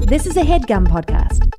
This is a HeadGum podcast.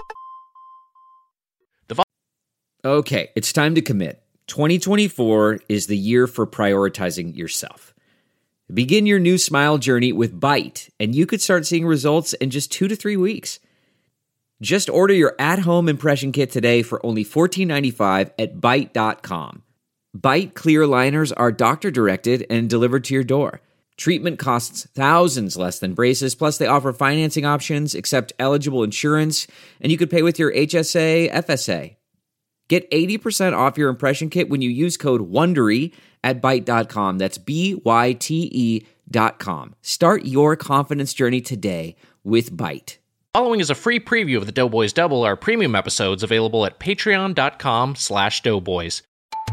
Okay, it's time to commit. 2024 is the year for prioritizing yourself. Begin your new smile journey with Byte, and you could start seeing results in just 2 to 3 weeks. Just order your at-home impression kit today for only $14.95 at Byte.com. Byte clear liners are doctor-directed and delivered to your door. Treatment costs thousands less than braces, plus they offer financing options, accept eligible insurance, and you could pay with your HSA, FSA. Get 80% off your impression kit when you use code WONDERY at Byte.com. That's BYTE.com. Start your confidence journey today with Byte. Following is a free preview of the Doughboys Double, our premium episodes available at patreon.com/doughboys.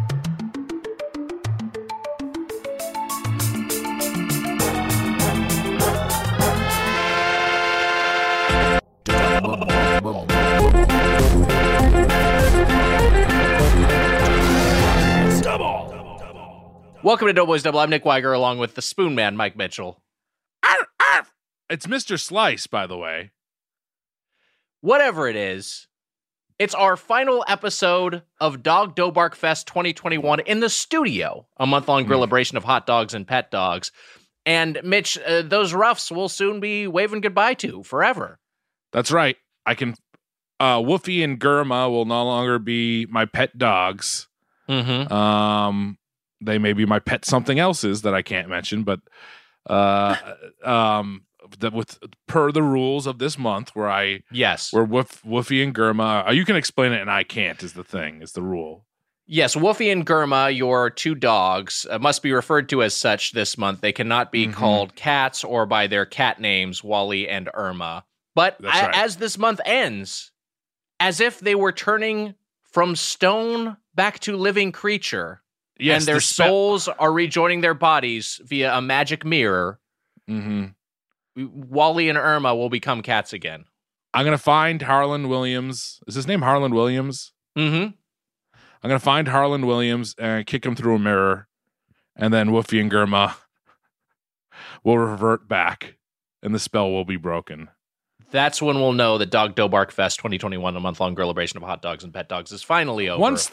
Welcome to Doughboys Double. I'm Nick Weiger, along with the Spoon Man, Mike Mitchell. It's Mr. Slice, by the way. Whatever it is, it's our final episode of Dog Dough Bark Fest 2021 in the studio, a month-long grillabration of hot dogs and pet dogs. And Mitch, those roughs will soon be waving goodbye to forever. That's right. I can. Woofy and Gurma will no longer be my pet dogs. Mm-hmm. They may be my pet something else's that I can't mention, but with per the rules of this month, where Woofy and Gurma. You can explain it, and I can't. Is the rule? Yes, Woofy and Gurma, your two dogs, must be referred to as such this month. They cannot be called cats or by their cat names, Wally and Irma. But right. As this month ends, as if they were turning from stone back to living creature. Yes, and their souls are rejoining their bodies via a magic mirror. Wally and Irma will become cats again. I'm going to find Harlan Williams. Is his name Harlan Williams? Mm-hmm. I'm going to find Harlan Williams and kick him through a mirror. And then Woofy and Gurma will revert back. And the spell will be broken. That's when we'll know that Dog Dough Bark Fest 2021, a month-long grillabration of hot dogs and pet dogs, is finally over. Once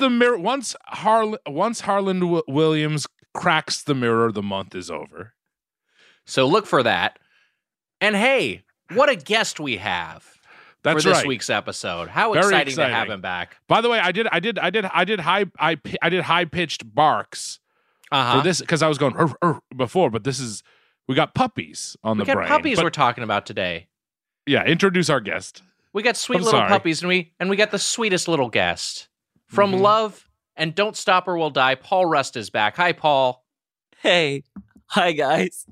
Harlan Williams cracks the mirror, the month is over. So look for that. And hey, what a guest we have for this week's episode! How exciting to have him back. By the way, I did high pitched barks for this because I was going before, but we got puppies on the brain. We got puppies we're talking about today. Yeah, introduce our guest. We got sweet little puppies, and we got the sweetest little guest. From Love and Don't Stop or We'll Die, Paul Rust is back. Hi, Paul. Hey. Hi, guys.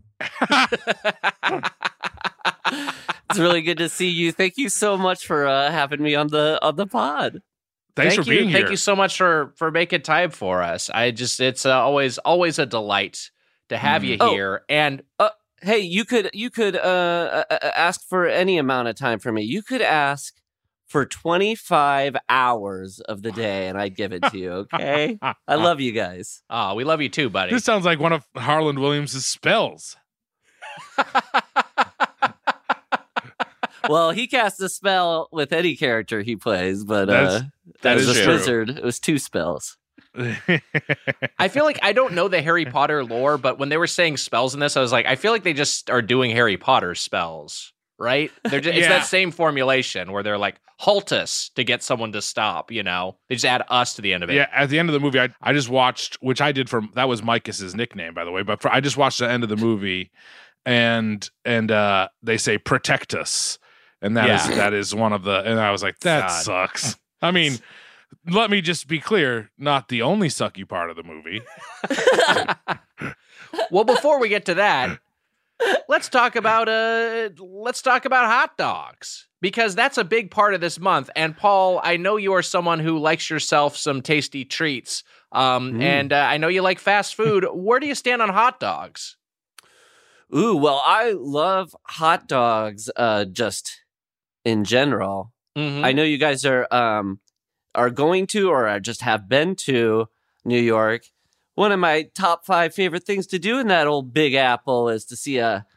It's really good to see you. Thank you so much for having me on the pod. Thanks for being here. Thank you so much for making time for us. It's always a delight to have you here. And hey, you could ask for any amount of time for me. You could ask for 25 hours of the day, and I'd give it to you, okay? I love you guys. Oh, we love you too, buddy. This sounds like one of Harlan Williams' spells. Well, he casts a spell with any character he plays, but that is as a true. wizard, it was 2 spells. I feel like I don't know the Harry Potter lore, but when they were saying spells in this, I was like, I feel like they just are doing Harry Potter spells, right? It's that same formulation where they're like, halt us to get someone to stop, you know? They just add us to the end of it. Yeah, at the end of the movie, I just watched, which I did that was Micah's nickname, by the way, but I just watched the end of the movie, and they say, protect us. And that is one of the, and I was like, that sucks. I mean, let me just be clear, not the only sucky part of the movie. Well, before we get to that, let's talk about hot dogs, because that's a big part of this month. And Paul, I know you are someone who likes yourself some tasty treats, and I know you like fast food. Where do you stand on hot dogs? Ooh, well, I love hot dogs just in general. Mm-hmm. I know you guys are going to or just have been to New York. One of my top 5 favorite things to do in that old Big Apple is to see a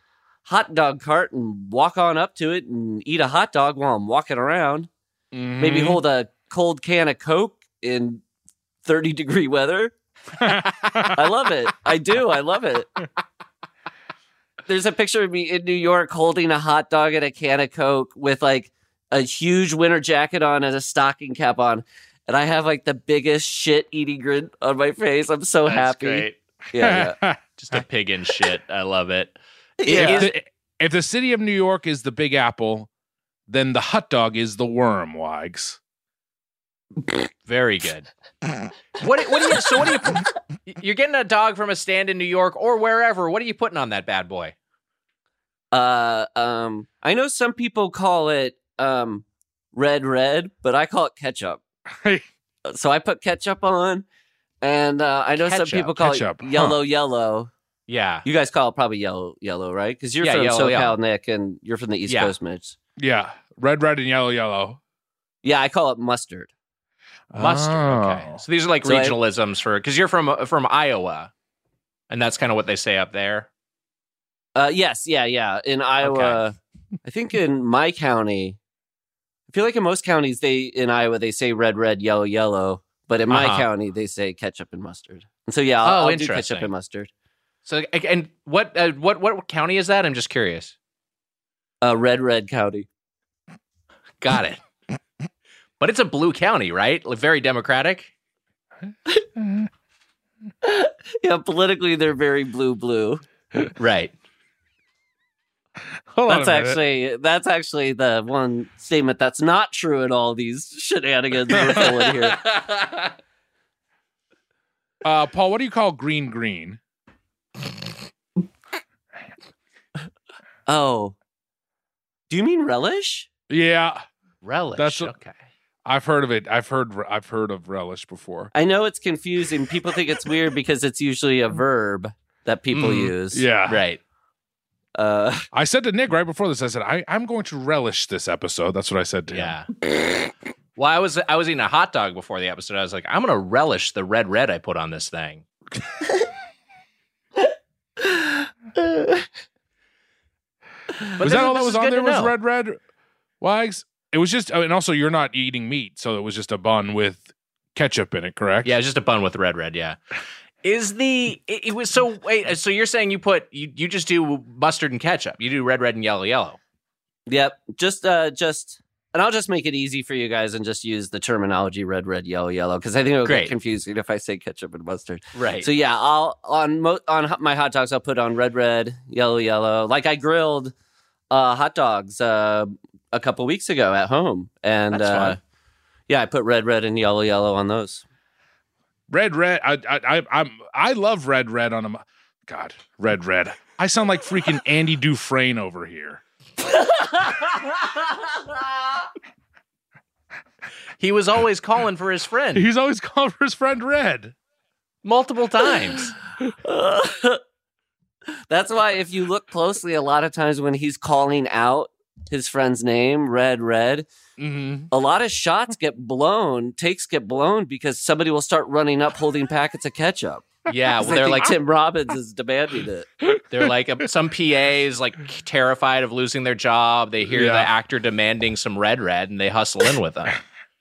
hot dog cart and walk on up to it and eat a hot dog while I'm walking around. Maybe hold a cold can of Coke in 30-degree weather. I love it. I do. I love it. There's a picture of me in New York holding a hot dog and a can of Coke with like a huge winter jacket on and a stocking cap on. And I have like the biggest shit-eating grin on my face. I'm so happy. Great. Yeah. Just a pig in shit. I love it. Yeah. If the city of New York is the Big Apple, then the hot dog is the worm, Wags. Very good. What do you put? You're getting a dog from a stand in New York or wherever. What are you putting on that bad boy? I know some people call it red, but I call it ketchup. So I put ketchup on, and I know some people call it yellow. Yeah. You guys call it probably yellow, right? Because you're from SoCal, Nick, and you're from the East Coast, Mitch. Yeah. Red and yellow. Yeah, I call it mustard. Mustard. Okay. So these are like regionalisms because you're from Iowa, and that's kind of what they say up there. Yes. Yeah. In Iowa, I think in my county, I feel like in most counties in Iowa, they say red, yellow. But in my county, they say ketchup and mustard. And so, yeah, I'll do ketchup and mustard. So, and what county is that? I'm just curious. Red County. Got it. But it's a blue county, right? Like, very Democratic. Yeah, politically, they're very blue. Right. That's actually the one statement that's not true in all these shenanigans we're pulling here. Paul, what do you call green? Oh. Do you mean relish? Yeah. Relish. Okay. I've heard of it. I've heard of relish before. I know it's confusing. People think it's weird because it's usually a verb that people use. Yeah. Right. I said to Nick right before this, I said, I'm going to relish this episode. That's what I said to him. Yeah. Well, I was eating a hot dog before the episode. I was like, I'm going to relish the red I put on this thing. Was that all that was on there was red? Wags? It was just, and also you're not eating meat, so it was just a bun with ketchup in it, correct? Yeah, just a bun with red, yeah. So you're saying you just do mustard and ketchup. You do red and yellow. Yep. Just and I'll just make it easy for you guys and just use the terminology red, yellow, because I think it'll get confusing if I say ketchup and mustard. Right. So yeah, on my hot dogs, I'll put on red, yellow. Like I grilled hot dogs a couple weeks ago at home, and that's fun. Yeah, I put red and yellow on those. Red. I love red on them. God, red. I sound like freaking Andy Dufresne over here. He was always calling for his friend. He's always calling for his friend Red. Multiple times. That's why if you look closely, a lot of times when he's calling out his friend's name, Red, mm-hmm. a lot of takes get blown because somebody will start running up holding packets of ketchup. Yeah, well, they're like Tim Robbins is demanding it. They're like some PA is like terrified of losing their job. They hear the actor demanding some red, and they hustle in with them.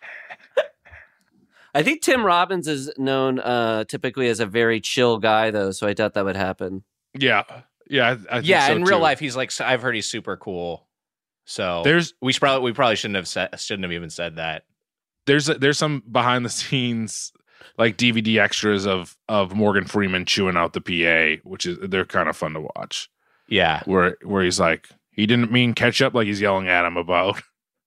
I think Tim Robbins is known typically as a very chill guy, though, so I doubt that would happen. Yeah. I think so in real life, he's like, I've heard he's super cool. So we probably shouldn't have even said that. There's some behind the scenes like DVD extras of Morgan Freeman chewing out the PA, they're kind of fun to watch. Yeah, where he's like, he didn't mean ketchup, like he's yelling at him about.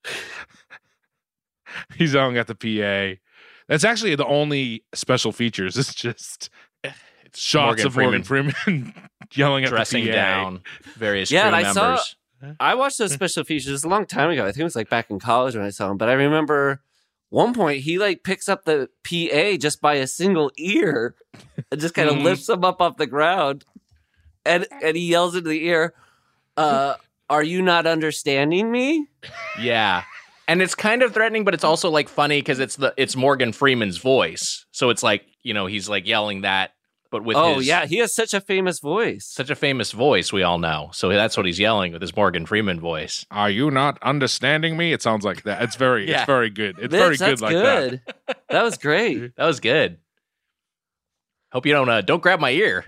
He's yelling at the PA. That's actually the only special features. It's just shots of Morgan Freeman yelling at dressing the PA. down various crew members. I watched those special features a long time ago. I think it was like back in college when I saw them. But I remember one point he like picks up the PA just by a single ear and just kind of lifts him up off the ground, and he yells into the ear, "Are you not understanding me?" Yeah. And it's kind of threatening, but it's also like funny because it's Morgan Freeman's voice. So it's like, he's like yelling that but with he has such a famous voice. such a famous voice we all know. So that's what he's yelling with his Morgan Freeman voice. Are you not understanding me? It sounds like that. It's very good. It's Mitch, very good that's like good. that. That was great. That was good. Hope you don't grab my ear.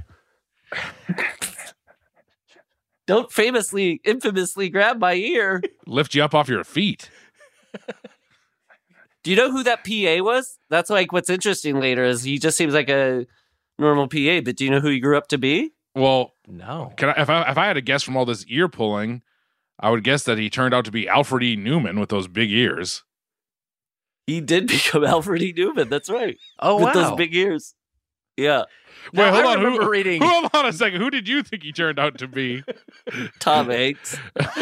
Don't infamously grab my ear. Lift you up off your feet. Do you know who that PA was? That's like what's interesting later is he just seems like a normal PA, but do you know who he grew up to be? Well, No. if I had to guess from all this ear pulling, I would guess that he turned out to be Alfred E. Newman with those big ears. He did become Alfred E. Newman. That's right. Oh, With wow. those big ears. Yeah. Now, Wait, hold I on. remember reading. Hold on a second. Who did you think he turned out to be? Tom Hanks.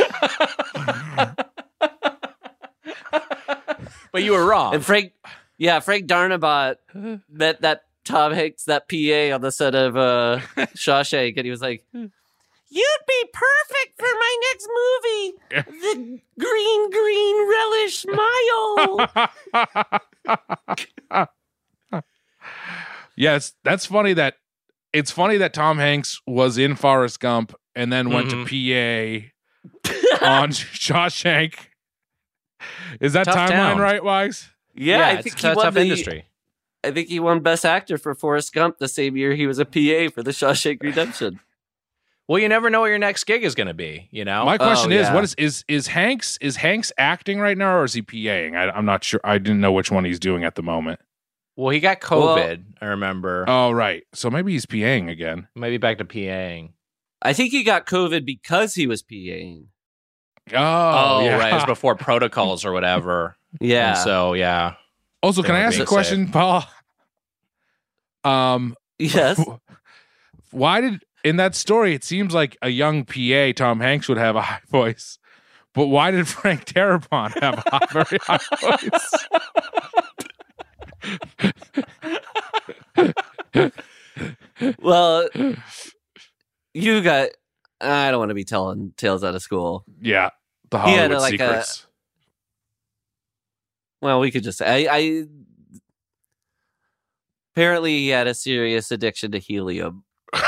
But you were wrong. And Frank Darnabont met that Tom Hanks, that PA on the set of Shawshank, and he was like, "You'd be perfect for my next movie, The Green Relish Mile." Yes, it's funny that Tom Hanks was in Forrest Gump and then went to PA on Shawshank. Is that Tough timeline town. right, Wags? Yeah, I it's think a he won tough industry. I think he won Best Actor for Forrest Gump the same year he was a PA for The Shawshank Redemption. Well, you never know what your next gig is going to be, you know? My question is, yeah. what is Hanks acting right now, or is he PAing? I'm not sure. I didn't know which one he's doing at the moment. Well, he got COVID, I remember. Oh, right. So maybe he's PAing again. Maybe back to PAing. I think he got COVID because he was PAing. Oh, yeah. right. It was before protocols or whatever. Yeah. And so, yeah. Also, They can I were ask a being question, Paul? Yes. Why did in that story it seems like a young PA Tom Hanks would have a high voice, but why did Frank Darabont have a very high voice? Well, you got. I don't want to be telling tales out of school. Yeah, the He had, Hollywood like, secrets. Well, we could just say. I apparently he had a serious addiction to helium.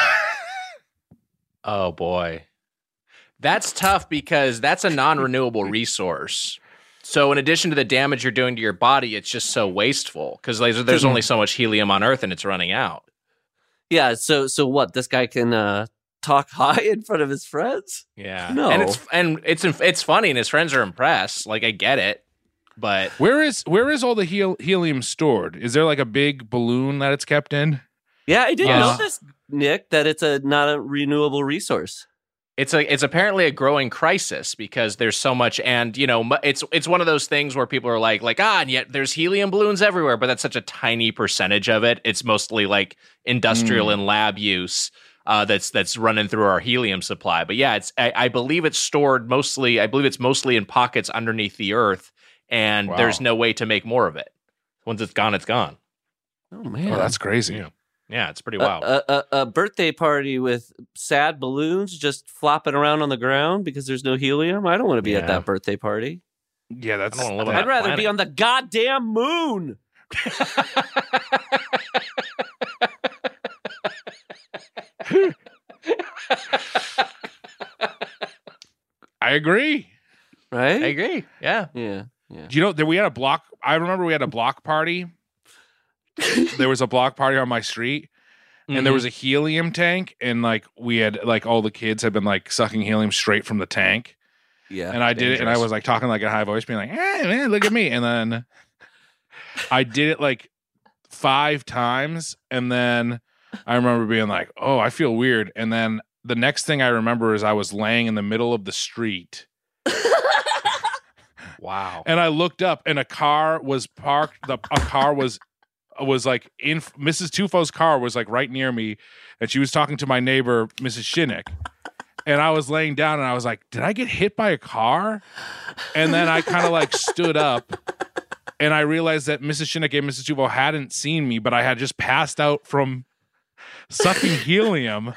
Oh, boy. That's tough because that's a non-renewable resource. So in addition to the damage you're doing to your body, it's just so wasteful because there's only so much helium on Earth and it's running out. Yeah. So what? This guy can talk high in front of his friends? Yeah. No. And it's funny and his friends are impressed. Like, I get it. But Where is all the helium stored? Is there like a big balloon that it's kept in? Yeah, I did Yes. know this, Nick, that it's not a renewable resource. it's apparently a growing crisis because there's so much, and it's one of those things where people are like and yet there's helium balloons everywhere, but that's such a tiny percentage of it. It's mostly like industrial and lab use that's running through our helium supply. But yeah, I believe it's stored mostly. I believe it's mostly in pockets underneath the earth, and there's no way to make more of it. Once it's gone, it's gone. Oh man, Oh, that's crazy. Yeah, it's pretty wild. A birthday party with sad balloons just flopping around on the ground because there's no helium. I don't want to be at that birthday party. Yeah, that's. I don't wanna live on I'd that rather be planet. on the goddamn moon. I agree. Right? I agree. Yeah. Yeah. Do you know that we had a block? I remember we had a block party. There was a block party on my street, and there was a helium tank, and like we had like all the kids had been like sucking helium straight from the tank. Yeah. And I did it, and I dangerous. was like talking like a high voice, being like, "Hey man, look at me!" And then I did it like 5 times, and then I remember being like, "Oh, I feel weird." And then the next thing I remember is I was laying in the middle of the street. Wow. And I looked up, and a car was parked. A car was like in Mrs. Tufo's car was like right near me, and she was talking to my neighbor, Mrs. Shinnick. And I was laying down, and I was like, "Did I get hit by a car?" And then I kind of like stood up, and I realized that Mrs. Shinnick and Mrs. Tufo hadn't seen me, but I had just passed out from sucking helium.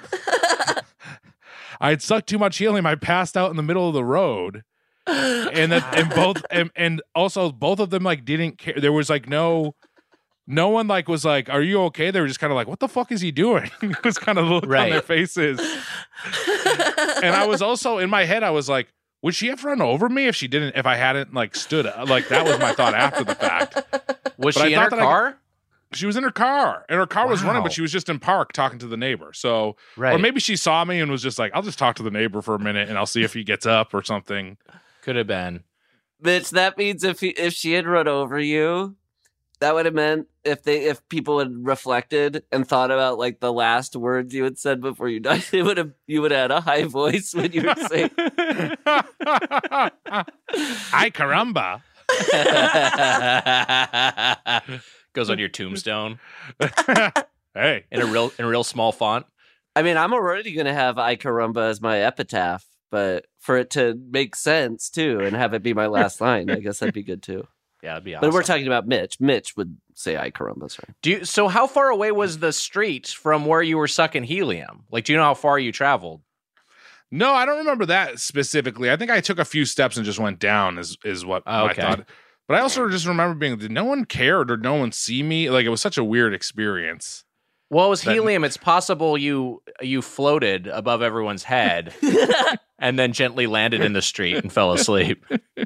I had sucked too much helium. I passed out in the middle of the road. And also both of them like didn't care. There was like no no one like was like, "Are you okay?" They were just kind of like, "What the fuck is he doing?" It was kind of the look on their faces. And I was also in my head, I was like, would she have run over me if I hadn't like stood up? Like that was my thought after the fact. Was she in her car? She was in her car, and her car was running, but she was just in park talking to the neighbor. So, or maybe she saw me and was just like, I'll just talk to the neighbor for a minute and I'll see if he gets up or something. Could have been. Bitch, that means if she had run over you, that would have meant if people had reflected and thought about like the last words you had said before you died, you would have had a high voice when you were saying "Ay caramba." Goes on your tombstone. Hey, in a real small font. I mean, I'm already gonna have "Ay caramba" as my epitaph, but for it to make sense too and have it be my last line, I guess that'd be good too. Yeah, that'd be awesome. But we're talking about Mitch. Mitch would say "Ay caramba." Sorry. So how far away was the street from where you were sucking helium? Like, do you know how far you traveled? No, I don't remember that specifically. I think I took a few steps and just went down is what I thought. But I also just remember did no one care or did no one see me? Like, it was such a weird experience. Well, it was helium. It's possible you floated above everyone's head and then gently landed in the street and fell asleep.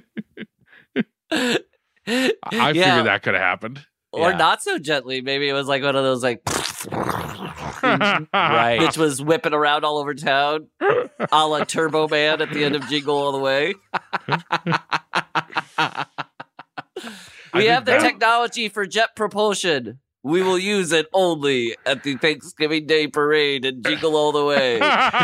I figured that could have happened. Or not so gently. Maybe it was like one of those like right. Which was whipping around all over town, a la Turbo Man at the end of Jingle All the Way. We have the technology for jet propulsion. We will use it only at the Thanksgiving Day parade and Jingle All the Way.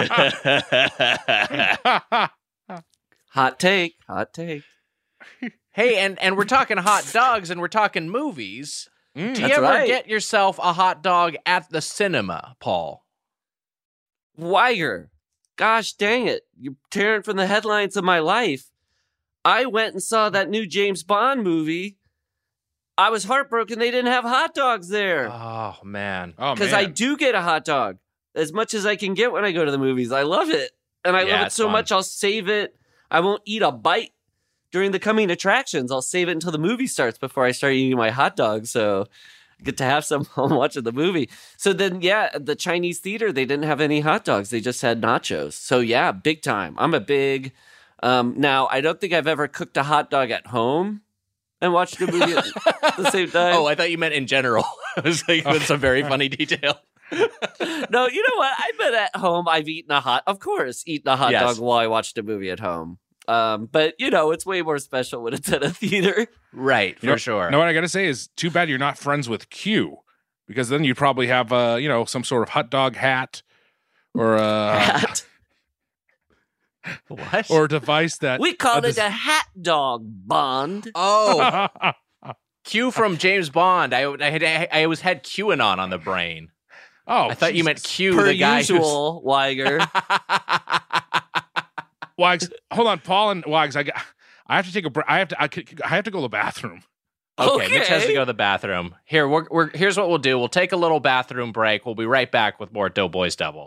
Hot take. Hey, and we're talking hot dogs and we're talking movies. Do you That's ever right. get yourself a hot dog at the cinema, Paul? Weiger. Gosh dang it. You're tearing from the headlines of my life. I went and saw that new James Bond movie. I was heartbroken they didn't have hot dogs there. Oh, man. Because I do get a hot dog as much as I can get when I go to the movies. I love it. And I love it so much, I'll save it. I won't eat a bite during the coming attractions. I'll save it until the movie starts before I start eating my hot dog. So I get to have some while I'm watching the movie. So then, the Chinese theater, they didn't have any hot dogs. They just had nachos. So yeah, big time. I'm a big... now, I don't think I've ever cooked a hot dog at home and watched a movie at the same time. Oh, I thought you meant in general. I was like, that's a very funny detail. No, you know what? I've been at home. I've eaten a hot dog while I watched a movie at home. But, it's way more special when it's at a theater. Right, for sure. No, what I got to say is too bad you're not friends with Q, because then you'd probably have, some sort of hot dog hat or a... Hat? What? Or a device that... We call it a hat dog, Bond. Oh, Q from James Bond. I always had QAnon on the brain. Oh, I thought you meant Q, Per the guy usual, Weiger. Wags, hold on, Paul and Wags. I have to take a break. I have to go to the bathroom. Okay, Mitch has to go to the bathroom. Here, here's what we'll do. We'll take a little bathroom break. We'll be right back with more Doughboys Double.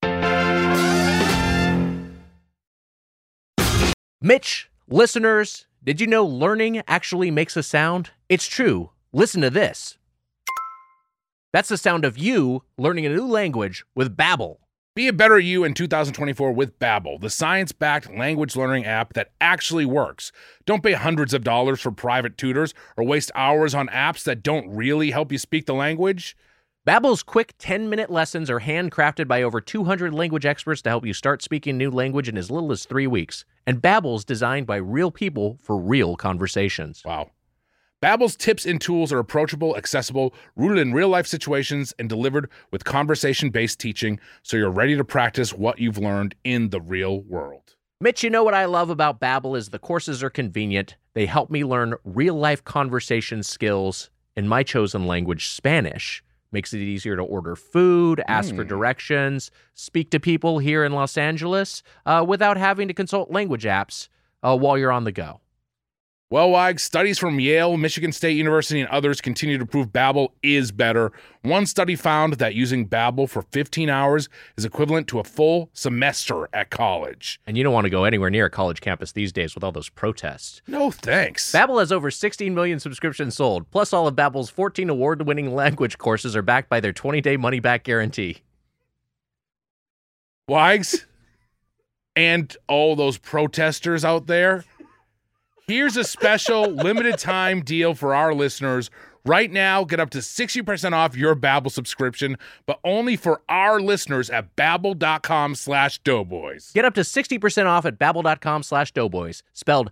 Mitch, listeners, did you know learning actually makes a sound? It's true. Listen to this. That's the sound of you learning a new language with Babbel. Be a better you in 2024 with Babbel, the science-backed language learning app that actually works. Don't pay hundreds of dollars for private tutors or waste hours on apps that don't really help you speak the language. Babbel's quick 10-minute lessons are handcrafted by over 200 language experts to help you start speaking a new language in as little as 3 weeks. And Babbel's designed by real people for real conversations. Wow. Babbel's tips and tools are approachable, accessible, rooted in real-life situations, and delivered with conversation-based teaching, so you're ready to practice what you've learned in the real world. Mitch, you know what I love about Babbel is the courses are convenient. They help me learn real-life conversation skills in my chosen language, Spanish. Makes it easier to order food, ask for directions, speak to people here in Los Angeles without having to consult language apps while you're on the go. Well, Wags, studies from Yale, Michigan State University, and others continue to prove Babbel is better. One study found that using Babbel for 15 hours is equivalent to a full semester at college. And you don't want to go anywhere near a college campus these days with all those protests. No thanks. Babbel has over 16 million subscriptions sold. Plus, all of Babbel's 14 award-winning language courses are backed by their 20-day money-back guarantee. Wags, and all those protesters out there, here's a special limited time deal for our listeners. Right now, get up to 60% off your Babbel subscription, but only for our listeners at babbel.com/doughboys. Get up to 60% off at babbel.com/doughboys. Spelled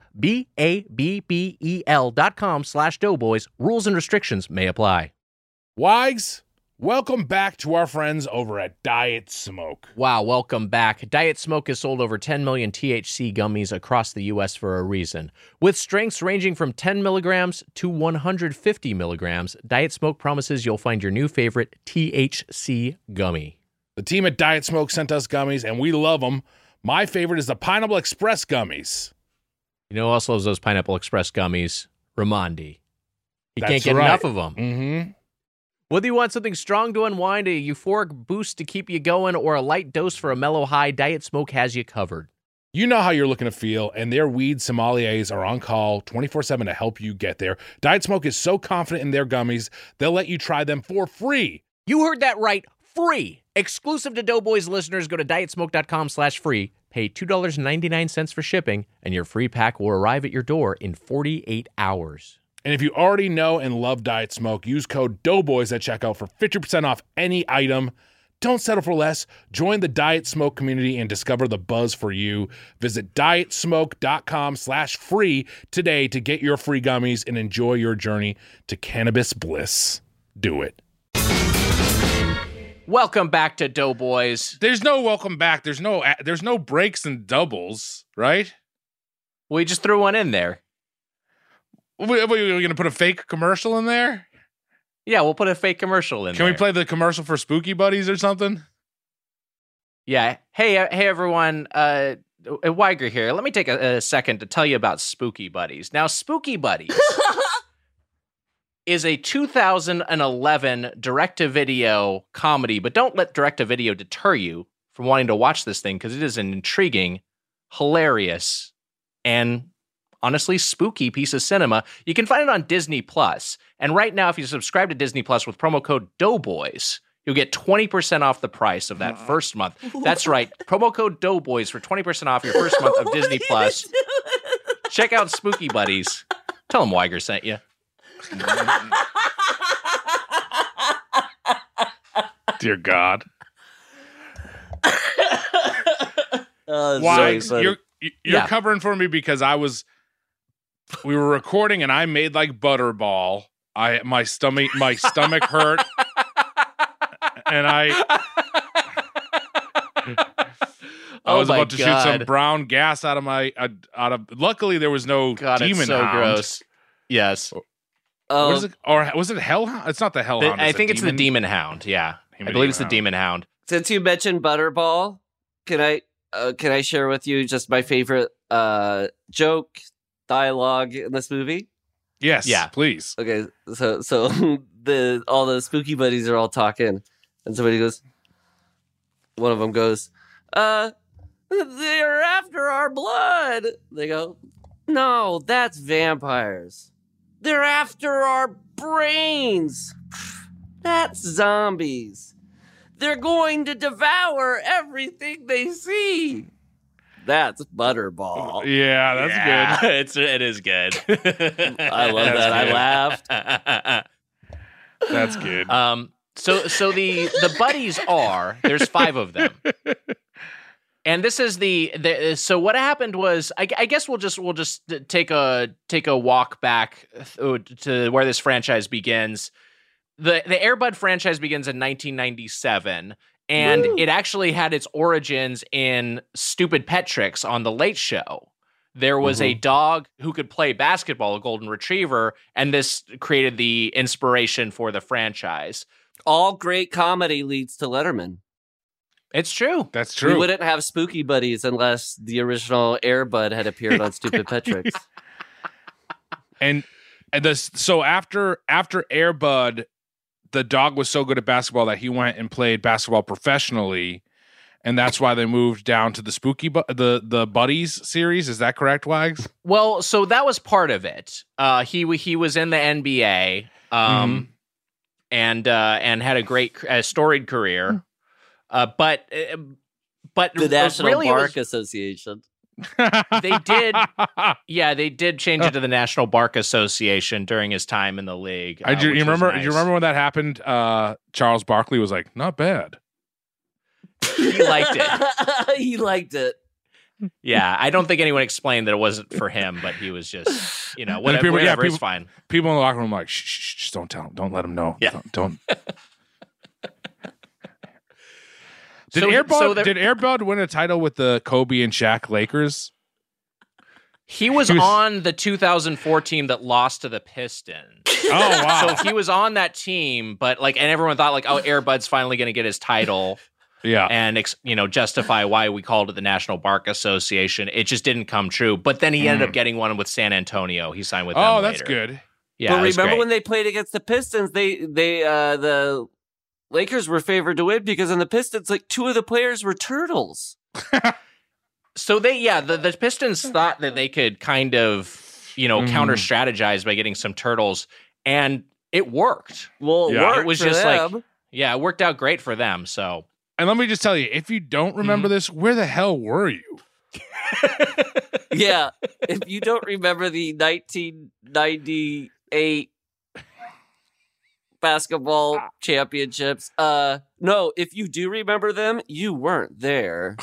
BABBEL.com/doughboys. Rules and restrictions may apply. Wags, welcome back to our friends over at Diet Smoke. Wow, welcome back. Diet Smoke has sold over 10 million THC gummies across the U.S. for a reason. With strengths ranging from 10 milligrams to 150 milligrams, Diet Smoke promises you'll find your new favorite THC gummy. The team at Diet Smoke sent us gummies, and we love them. My favorite is the Pineapple Express gummies. You know who else loves those Pineapple Express gummies? Ramondi. He That's can't get right. enough of them. Mm-hmm. Whether you want something strong to unwind, a euphoric boost to keep you going, or a light dose for a mellow high, Diet Smoke has you covered. You know how you're looking to feel, and their weed sommeliers are on call 24/7 to help you get there. Diet Smoke is so confident in their gummies, they'll let you try them for free. You heard that right. Free. Exclusive to Doughboys listeners, go to dietsmoke.com/free, pay $2.99 for shipping, and your free pack will arrive at your door in 48 hours. And if you already know and love Diet Smoke, use code Doughboys at checkout for 50% off any item. Don't settle for less. Join the Diet Smoke community and discover the buzz for you. Visit dietsmoke.com/free today to get your free gummies and enjoy your journey to cannabis bliss. Do it. Welcome back to Doughboys. There's no welcome back. There's no breaks and doubles, right? We just threw one in there. We're going to put a fake commercial in there? Yeah, we'll put a fake commercial in Can there. we play the commercial for Spooky Buddies or something? Yeah. Hey, everyone. Weiger here. Let me take a second to tell you about Spooky Buddies. Now, Spooky Buddies is a 2011 direct-to-video comedy, but don't let direct-to-video deter you from wanting to watch this thing, because it is an intriguing, hilarious, and honestly spooky piece of cinema. You can find it on Disney Plus. And right now, if you subscribe to Disney Plus with promo code Doughboys, you'll get 20% off the price of that first month. That's right. Promo code Doughboys for 20% off your first month of Disney Plus. Check out Spooky Buddies. Tell them Weiger sent you. Dear God. Why? You're Yeah. covering for me because we were recording and I made like Butterball. My stomach hurt. And I was about to shoot some brown gas out of luckily there was no demon it's so hound. gross. Yes. What is it? Or was it Hellhound? It's not the Hellhound. I think it's the Demon Hound. Yeah. I believe it's the Demon Hound. Since you mentioned Butterball, can I share with you just my favorite joke dialogue in this movie? Yes. Yeah. Please. Okay, so all the spooky buddies are all talking, and somebody goes, one of them goes, they're after our blood. They go, no, that's vampires. They're after our brains. That's zombies. They're going to devour everything they see. That's Butterball. Yeah, that's good. It is good. I love that. I laughed. That's good. So the buddies there's 5 of them. And this is so what happened was I guess we'll just take a walk back to where this franchise begins. The Air Bud franchise begins in 1997, and it actually had its origins in stupid pet tricks on The Late Show. There was a dog who could play basketball, a golden retriever, and this created the inspiration for the franchise. All great comedy leads to Letterman. It's true. That's true. We wouldn't have Spooky Buddies unless the original Air Bud had appeared on Stupid Pet Tricks. And so after Air Bud, the dog was so good at basketball that he went and played basketball professionally, and that's why they moved down to the the Buddies series. Is that correct, Wags? Well, so that was part of it. He was in the NBA, and had a great storied career. But The National really Bark Association. They did change it to the National Bark Association during his time in the league. You remember when that happened? Charles Barkley was like, "Not bad." He liked it. He liked it. Yeah, I don't think anyone explained that it wasn't for him, but he was just, whatever, it's fine. People in the locker room were like, shh, don't tell him. Don't let him know. Yeah. Don't. Did Air Bud win a title with the Kobe and Shaq Lakers? He was on the 2004 team that lost to the Pistons. Oh, wow. So he was on that team, but and everyone thought Air Bud's finally going to get his title. Yeah. And, justify why we called it the National Bark Association. It just didn't come true. But then he ended up getting one with San Antonio. He signed with them later. That's good. Yeah, but remember when they played against the Pistons, the Lakers were favored to win because in the Pistons, two of the players were turtles. So the Pistons thought that they could kind of, counter strategize by getting some turtles, and it worked. Well, it was just them. it worked out great for them. So, and let me just tell you, if you don't remember this, where the hell were you? Yeah, if you don't remember the 1998 basketball championships, no, if you do remember them, you weren't there.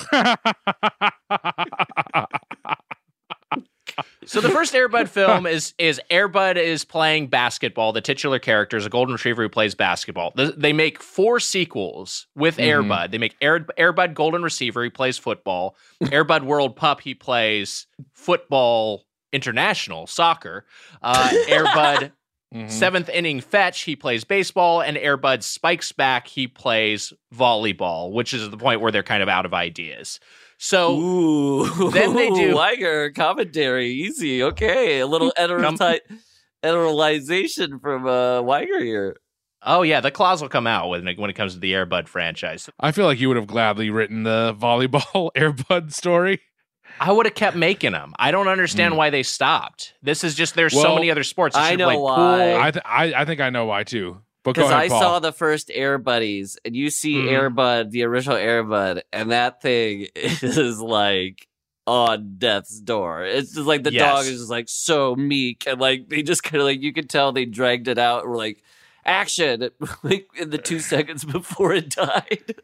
So the first Air Bud film is Air Bud is playing basketball. The titular character is a golden retriever who plays basketball. They make 4 sequels with Air Bud. They make Air Bud Golden Receiver. He plays football. Air Bud World Pup. He plays football international soccer. Air Bud 7th Inning Fetch. He plays baseball. And Air Bud Spikes Back. He plays volleyball, which is the point where they're kind of out of ideas. So then they do Liger commentary, easy, okay, a little editorialization from Weiger here. Oh yeah, the claws will come out when it comes to the Air Bud franchise. I feel like you would have gladly written the volleyball Air Bud story. I would have kept making them. I don't understand why they stopped. This is just there's so many other sports. I know why. I think I know why too. Because I saw the first Air Buddies, and you see Air Bud, the original Air Bud, and that thing is on death's door. It's just the dog is just so meek, and they just kind of you could tell they dragged it out and were action in the 2 seconds before it died.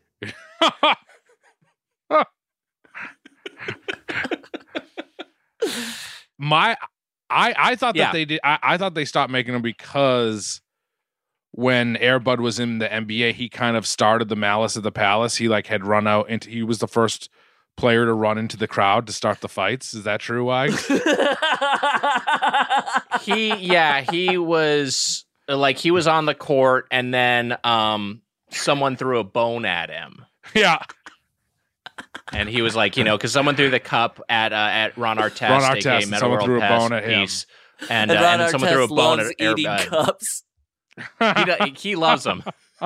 I thought that they did. I thought they stopped making them because when Air Bud was in the NBA, he kind of started the Malice at the Palace. He had run out into. He was the first player to run into the crowd to start the fights. Is that true, Wag? He was he was on the court, and then someone threw a bone at him. Yeah. And he was because someone threw the cup at Ron Artest, aka Metal World threw a bone at Peace, him. and someone threw a bone at Air Bud. Cups. He loves them.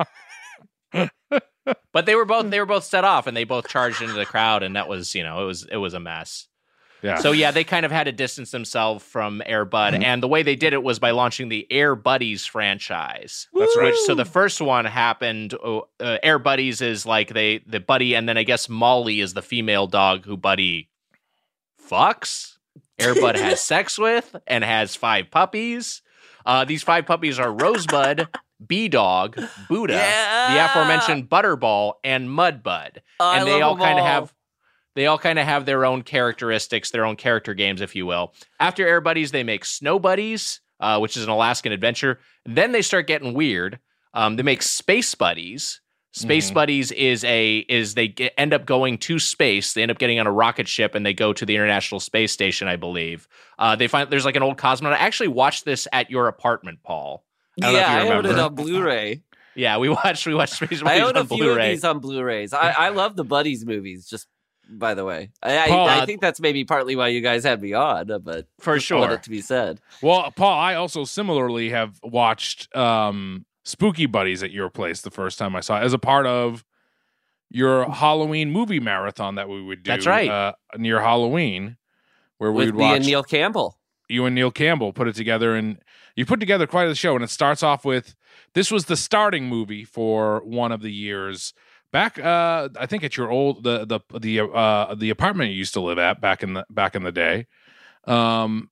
But they were both set off, and they both charged into the crowd, and that was it was a mess. Yeah. So they kind of had to distance themselves from Air Bud, and the way they did it was by launching the Air Buddies franchise. That's right. So the first one happened. Air Buddies is the buddy, and then I guess Molly is the female dog who Buddy fucks. Air Bud has sex with and has 5 puppies. These 5 puppies are Rosebud, B-Dog, Buddha, the aforementioned Butterball, and Mudbud. And they all kind of have their own characteristics, their own character games, if you will. After Air Buddies, they make Snow Buddies, which is an Alaskan adventure. Then they start getting weird. They make Space Buddies. Space Buddies end up going to space. They end up getting on a rocket ship and they go to the International Space Station, I believe. They find there's an old cosmonaut. I actually watched this at your apartment, Paul. I owned it on Blu-ray. Yeah, we watched Space Buddies I own on a few Blu-ray. of these on Blu-rays. I love the Buddies movies. Just by the way. Paul, I think that's maybe partly why you guys had me on, but For just want sure. it to be said. Well, Paul, I also similarly have watched Spooky Buddies at your place the first time I saw it as a part of your Halloween movie marathon that we would do. That's right. Near Halloween, where we With would me watch. and Neil Campbell. You and Neil Campbell put it together, and you put together quite a show. And it starts off with this was the starting movie for one of the years back. I think at your old the apartment you used to live at back in the day. And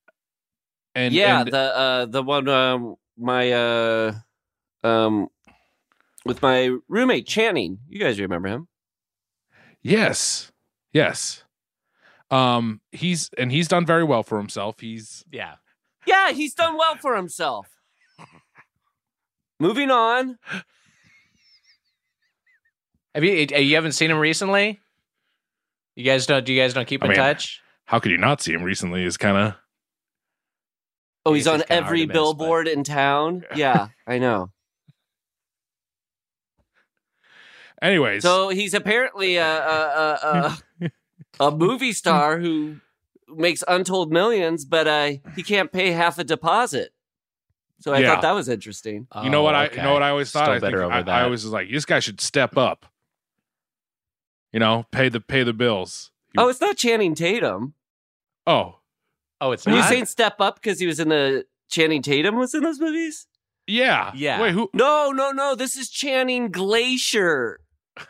the one with my roommate Channing. You guys remember him? yes. He's done very well for himself. Yeah. Yeah, he's done well for himself. Moving on. You haven't seen him recently? Do you guys don't keep in touch? How could you not see him recently? Is kind of Oh, he's It's on kinda hard every to miss, billboard in town. Yeah, I know. anyways. So he's apparently a movie star who makes untold millions, but he can't pay half a deposit. So I Yeah. thought that was interesting. You know what okay. I always thought? Still I better think over that. I always was like, this guy should step up. Pay the bills. Oh, it's not Channing Tatum. Oh, it's Are you not? saying step up because he was in the Channing Tatum was in those movies? yeah. Yeah. Wait, who? No. This is Channing Glacier.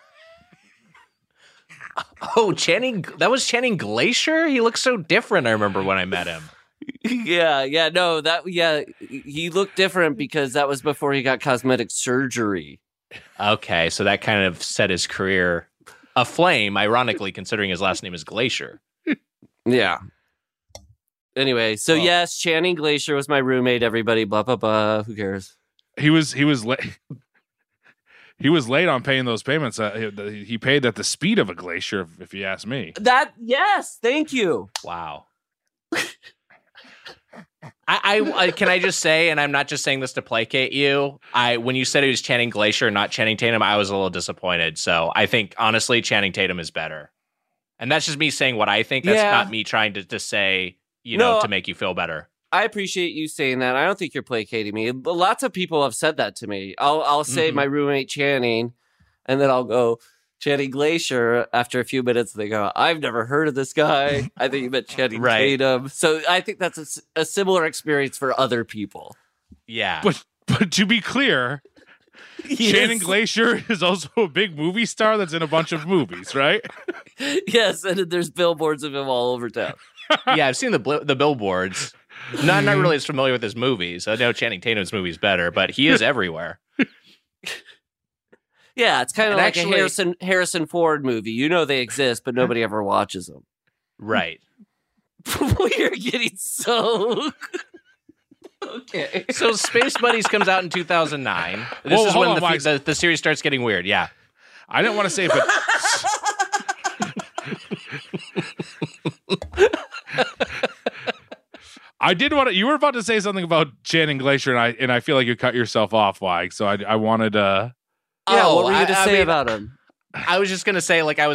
Oh, that was Channing Glacier? He looks so different, I remember when I met him. He looked different because that was before he got cosmetic surgery. Okay, so that kind of set his career aflame, ironically, considering his last name is Glacier. Yeah. Anyway, so yes, Channing Glacier was my roommate. Everybody, blah blah blah. Who cares? He was late. He was late on paying those payments. He paid at the speed of a glacier, if you ask me. Yes, thank you. Wow. I can I just say, and I'm not just saying this to placate you, when you said it was Channing Glacier, not Channing Tatum, I was a little disappointed. So I think, honestly, Channing Tatum is better. And that's just me saying what I think. That's Yeah. not me trying to say, No. to make you feel better. I appreciate you saying that. I don't think you're placating me. Lots of people have said that to me. I'll say Mhm. my roommate Channing, and then I'll go Channing Glacier. After a few minutes, they go, "I've never heard of this guy." I think you meant Channing Right. Tatum. So I think that's a similar experience for other people. Yeah. But to be clear, Channing Glacier is also a big movie star that's in a bunch of movies, right? Yes, and there's billboards of him all over town. Yeah, I've seen the billboards. Not really as familiar with his movies. I know Channing Tatum's movies better, but he is everywhere. Yeah, it's kind of And like actually- a Harrison Ford movie. You know they exist, but nobody ever watches them. Right. We're getting so okay. So Space Buddies comes out in 2009. This Whoa, is hold when on, Mike. the series starts getting weird. Yeah. I didn't want to say it, but I did want to. You were about to say something about Channing Glacier, and I feel like you cut yourself off, Mike. So I wanted to. Yeah, Oh, what were you going to I say mean- about him? I was just gonna say, like, I was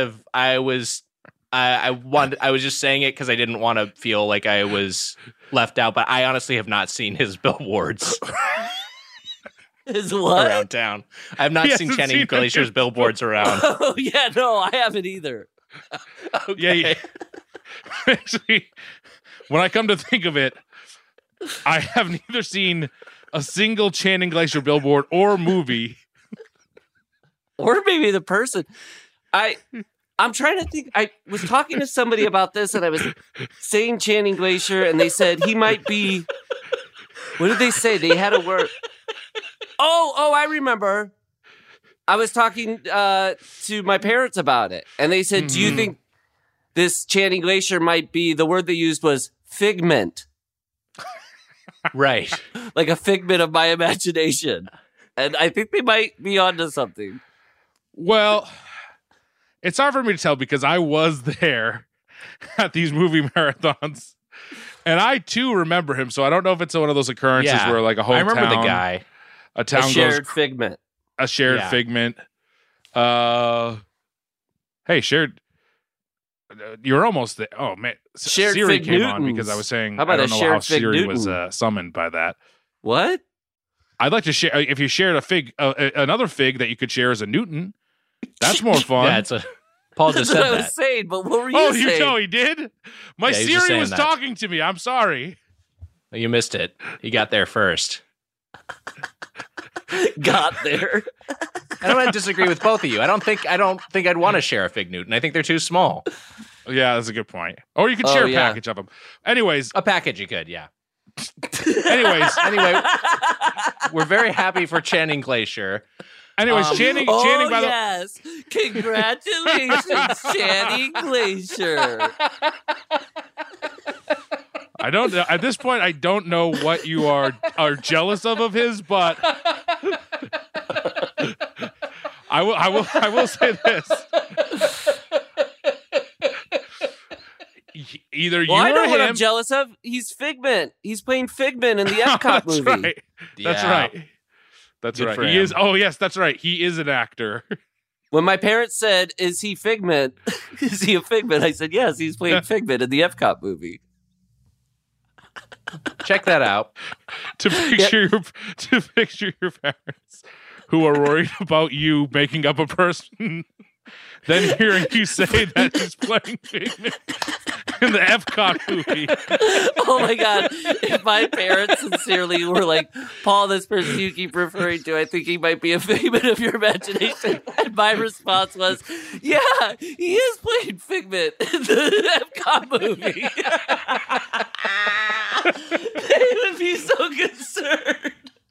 just saying it because I didn't want to feel like I was left out. But I honestly have not seen his billboards Is what? around town. I have not He seen hasn't Channing seen Glacier's his billboards around. Oh yeah, no, I haven't either. Yeah. Actually, when I come to think of it, I have neither seen a single Channing Glacier billboard or movie. Or maybe the person. I'm trying to think. I was talking to somebody about this, and I was saying Channing Glacier, and they said he might be. What did they say? They had a word. Oh, I remember. I was talking to my parents about it, and they said, "Do you think this Channing Glacier might be?" The word they used was figment, Right. like a figment of my imagination, and I think they might be onto something. Well, it's hard for me to tell because I was there at these movie marathons, and I too remember him. So I don't know if it's one of those occurrences Yeah. where like a whole I remember town, the guy. a town A shared goes figment. a shared Yeah. figment. Hey, shared. you're almost there. Oh man, Shared Siri Fig came on Newtons. because I was saying How about I a don't know shared how Fig Siri was Newton? summoned by that. What? I'd like to share if you shared a fig, another fig that you could share as a Newton. That's more fun. Yeah, Paul just That's said what I that. was saying, but what were you Oh, saying? you know he did. My Yeah, he was just Siri saying was that. talking to me. I'm sorry. You missed it. He got there first. Got there. I don't disagree with both of you. I don't think I'd want to share a Fig Newton. I think they're too small. Yeah, that's a good point. Or you could Oh, share a yeah. package of them. Anyways, A package you could, yeah. anyways, Anyway, we're very happy for Channing Glacier. Channing. Oh, Channing, by the yes. Congratulations, Channing Glacier. I don't know. At this point, I don't know what you are jealous of his, but I will say this. Either you Well, I know or what him. I'm jealous of. He's Figment. He's playing Figment in the Epcot That's movie. right. That's Yeah. right. That's Good right. for He him. is. Oh yes, that's right. He is an actor. When my parents said, "Is he Figment? Is he a Figment?" I said, "Yes, he's playing Figment in the Epcot movie." Check that out. to picture your parents who are worried about you making up a person, then hearing you say that he's playing Figment in the Epcot movie. Oh my god! If my parents sincerely were like, "Paul, this person you keep referring to, I think he might be a figment of your imagination," and my response was, "Yeah, he is playing Figment in the Epcot movie." They would be so concerned.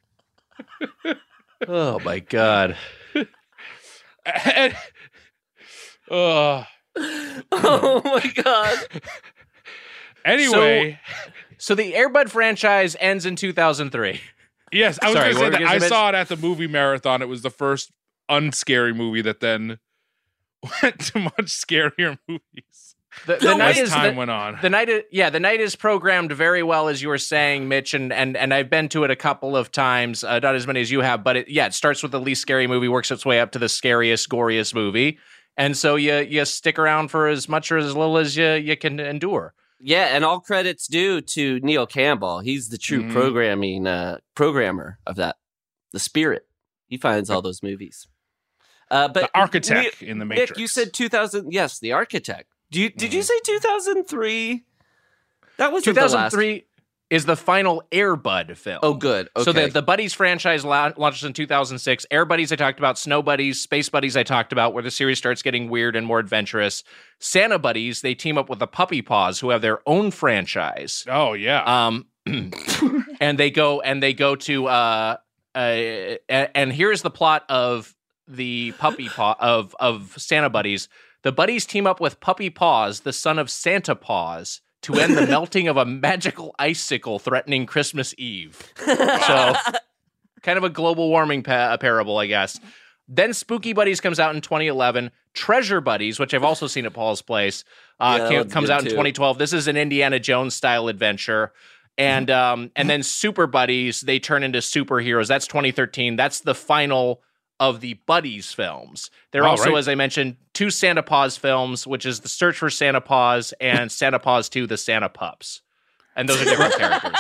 Oh my god. And, Oh my god! anyway, So the Air Bud franchise ends in 2003. yes, I was Sorry, going to what say were that you I gonna say, saw it at the movie marathon. It was the first unscary movie that then went to much scarier movies. The night As is time went on. the night is programmed very well, as you were saying, Mitch, and I've been to it a couple of times, not as many as you have, but it starts with the least scary movie, works its way up to the scariest, goriest movie, and so you stick around for as much or as little as you can endure. Yeah, and all credits due to Neil Campbell. He's the true programmer of that. The spirit. He finds all those movies. But The architect in the Matrix. Nick, you said 2000. Yes, the architect. Did you say 2003? That was 2003 is the final Air Bud film. Oh, good. Okay. So the Buddies franchise launches in 2006. Air Buddies I talked about, Snow Buddies, Space Buddies I talked about, where the series starts getting weird and more adventurous. Santa Buddies, they team up with the Puppy Paws, who have their own franchise. Oh yeah. And they go to and here's the plot of the Puppy Paw of Santa Buddies. The Buddies team up with Puppy Paws, the son of Santa Paws, to end the melting of a magical icicle threatening Christmas Eve. So, kind of a global warming parable, I guess. Then Spooky Buddies comes out in 2011. Treasure Buddies, which I've also seen at Paul's place, comes out in 2012. This is an Indiana Jones style adventure. And then Super Buddies, they turn into superheroes. That's 2013. That's the final of the Buddies films. There are also, right. as I mentioned, 2 Santa Paws films, which is The Search for Santa Paws and Santa Paws 2, The Santa Pups. And those are different characters.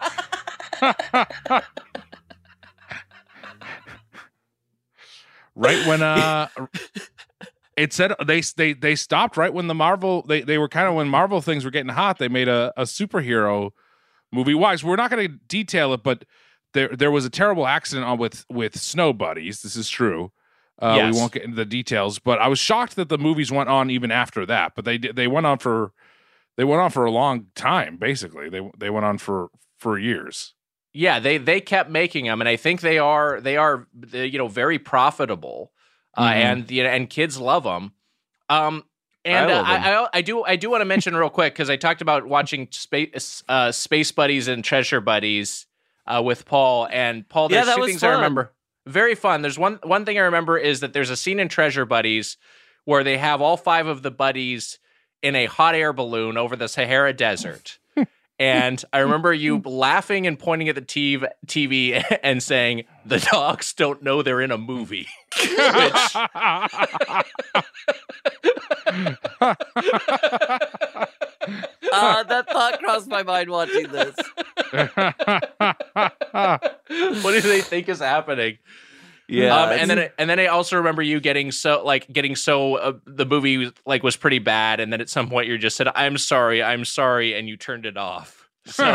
Right when it said they stopped right when the Marvel they were kind of when Marvel things were getting hot, they made a superhero movie. Why? So we're not going to detail it, but there was a terrible accident with Snow Buddies. This is true. Yes. We won't get into the details, but I was shocked that the movies went on even after that. But they went on for a long time. Basically, they went on for years. Yeah, they kept making them, and I think they are very profitable, and kids love them. I do want to mention real quick, because I talked about watching Space Buddies and Treasure Buddies with Paul, and Paul. There's that two was things fun. I remember. Very fun. There's one thing I remember is that there's a scene in Treasure Buddies where they have all 5 of the buddies in a hot air balloon over the Sahara Desert. And I remember you laughing and pointing at the TV and saying, "The dogs don't know they're in a movie." That thought crossed my mind watching this. What do they think is happening? Yeah, and then I also remember you getting so the movie was pretty bad, and then at some point you just said, I'm sorry," and you turned it off. So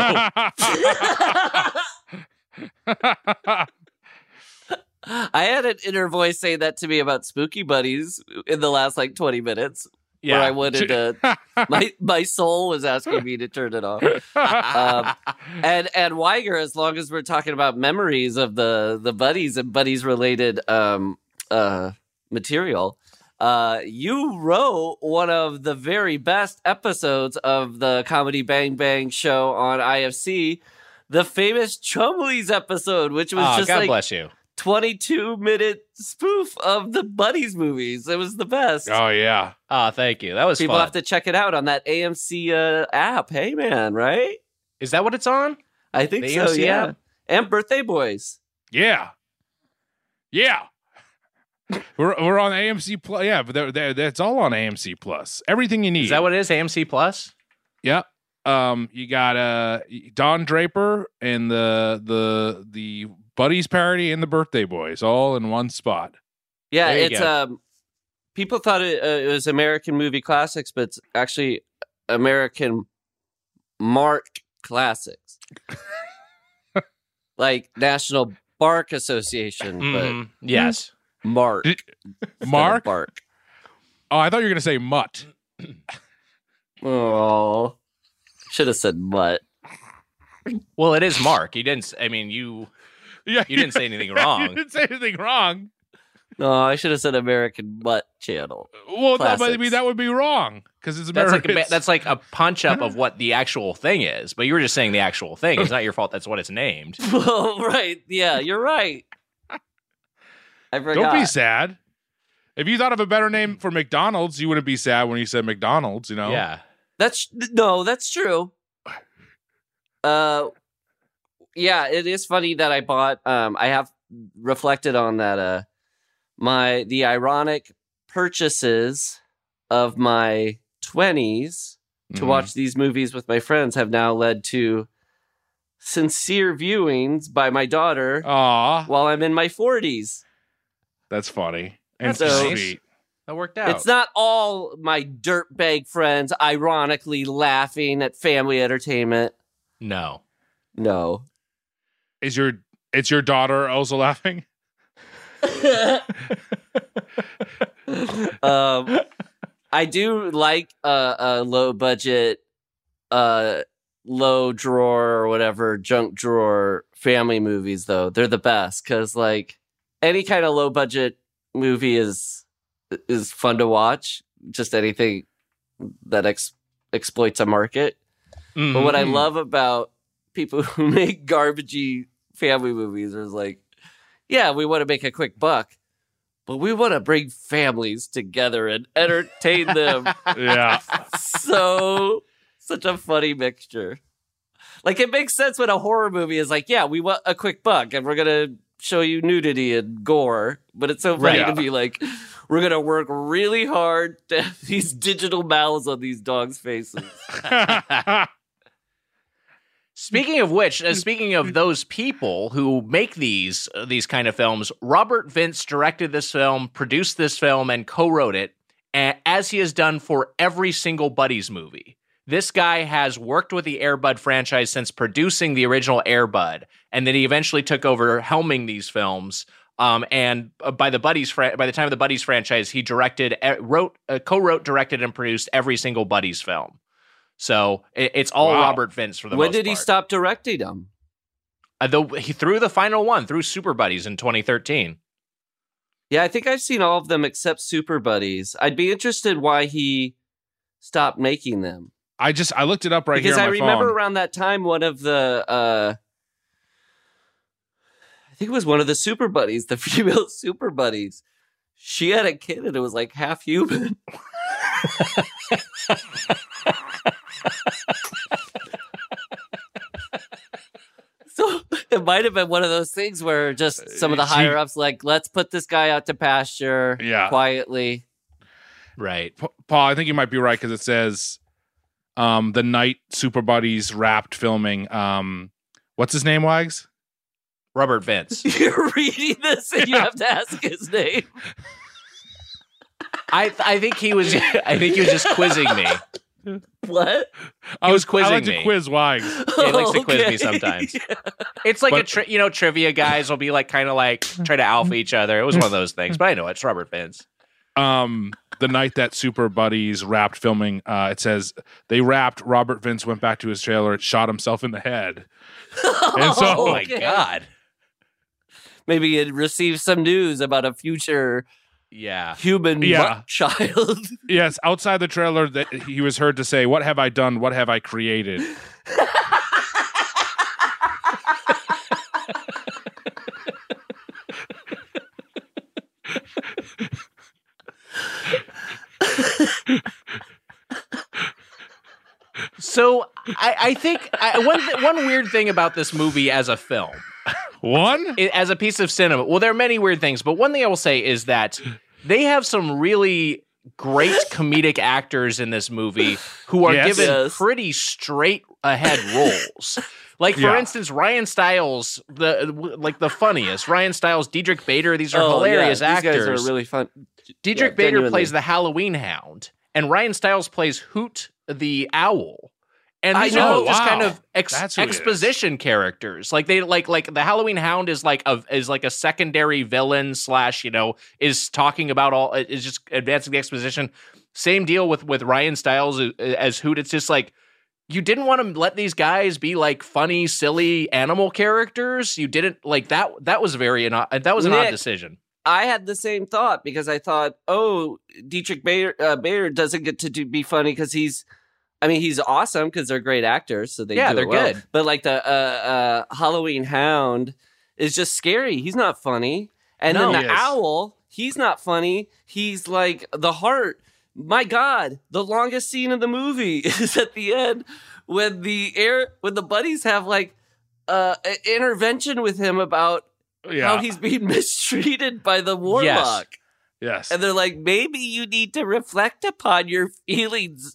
I had an inner voice say that to me about Spooky Buddies in the last 20 minutes. yeah, Where I wanted to, my soul was asking me to turn it off. And Weiger, as long as we're talking about memories of the buddies and buddies related material, you wrote one of the very best episodes of the Comedy Bang Bang show on IFC, the famous Chumleys episode, which was God bless you. 22-minute spoof of the Buddies movies. It was the best. Oh yeah. Oh, thank you. That was People fun. have to check it out on that AMC app. Hey, man, right? Is that what it's on? I think The so, AMC yeah. app? And Birthday Boys. Yeah. Yeah. We're on AMC Plus. Yeah, but that's all on AMC Plus. Everything you need. Is that what it is? AMC Plus? Yep. You got Don Draper and the Buddies parody and the Birthday Boys all in one spot. Yeah, There you it's go. people thought it was American Movie Classics, but it's actually American Mark Classics. Like National Bark Association, Mhm. Yes. but Mark. Did- instead of Mark? Bark. Oh, I thought you were gonna say Mutt. Oh. Should have said mutt. Well, it is Mark. You didn't. I mean, you Yeah, didn't say anything You wrong. didn't say anything wrong. No, I should have said American Mutt Channel. Well, but I mean, Classics. that would be wrong because it's That's American. like a punch up of what the actual thing is. But you were just saying the actual thing. It's not your fault. That's what it's named. Well, right. Yeah, you're right. I forgot. Don't be sad. If you thought of a better name for McDonald's, you wouldn't be sad when you said McDonald's. You know. Yeah. That's true. Yeah, it is funny that I bought. I have reflected on that. The ironic purchases of my 20s to Mhm. watch these movies with my friends have now led to sincere viewings by my daughter Aw, while I'm in my 40s. that's funny and That's So- nice. sweet. That worked out. It's not all my dirtbag friends ironically laughing at family entertainment. No. No. It's your daughter also laughing? I do like a low budget, low drawer or whatever, junk drawer family movies though. They're the best because like any kind of low budget movie is fun to watch. Just anything that exploits a market. But what I Mhm. love about people who make garbagey family movies is like, yeah, we want to make a quick buck, but we want to bring families together and entertain them. Yeah. Such a funny mixture. Like it makes sense when a horror movie is like, yeah, we want a quick buck and we're going to show you nudity and gore. But it's so funny Right. to be like, we're going to work really hard to have these digital mouths on these dogs' faces. Speaking of which, speaking of those people who make these kind of films, Robert Vince directed this film, produced this film, and co-wrote it, as he has done for every single Buddies movie. This guy has worked with the Air Bud franchise since producing the original Air Bud, and then he eventually took over helming these films. And by the time of the Buddies franchise, he co-wrote, directed, and produced every single Buddies film. So it's all Wow. Robert Vince for the most When part. did he stop directing them? He threw the final one through Super Buddies in 2013. Yeah, I think I've seen all of them except Super Buddies. I'd be interested why he stopped making them. I looked it up right Because here I on my remember phone. around that time, one of the, I think it was one of the Super Buddies, the female Super Buddies. She had a kid and it was like half human. So it might have been one of those things where just some of the She- higher ups like, let's put this guy out to pasture Yeah. quietly. Right. Paul, I think you might be right because it says the night Super Buddies wrapped filming. What's his name, Wags? Robert Vince. You're reading this and you have to ask his name. I think he was just quizzing me. What? I was quizzing I like me. to quiz Wags. Yeah, he likes to quiz Okay. me sometimes. It's like trivia guys will be like kind of like try to alpha each other. It was one of those things, but I know it's Robert Vince. The night that Super Buddies wrapped filming, it says they wrapped. Robert Vince went back to his trailer and shot himself in the head. And so, Oh my Okay. god. Maybe he had received some news about a future Yeah. human Yeah. butt child. yes, outside the trailer, that he was heard to say, "What have I done? What have I created?" So I think one weird thing about this movie as a film, One? as a piece of cinema, well, there are many weird things, but one thing I will say is that they have some really great comedic actors in this movie who are Yes. given Yes. pretty straight ahead roles. Like, for Yeah. instance, Ryan Stiles, the funniest. Ryan Stiles, Diedrich Bader, these are Oh, hilarious yeah. actors. These guys are really fun. Diedrich Yeah, Bader genuinely. plays the Halloween Hound, and Ryan Stiles plays Hoot the Owl. And I these know. are all just Wow. kind of That's who it is. exposition characters. Like they like the Halloween Hound is like a secondary villain / is talking about all is just advancing the exposition. Same deal with Ryan Stiles as Hoot. It's just like you didn't want to let these guys be like funny, silly animal characters. You didn't like that. That was an odd Nick, decision. I had the same thought because I thought, Dietrich Bader doesn't get to be funny because he's awesome because they're great actors, so Yeah, do they're it well. good. But like the Halloween Hound is just scary. He's not funny, and No. then the Yes. owl, he's not funny. He's like the heart. My God, the longest scene in the movie is at the end when the buddies have like an intervention with him about Yeah. how he's being mistreated by the warlock. Yes. And they're like, maybe you need to reflect upon your feelings.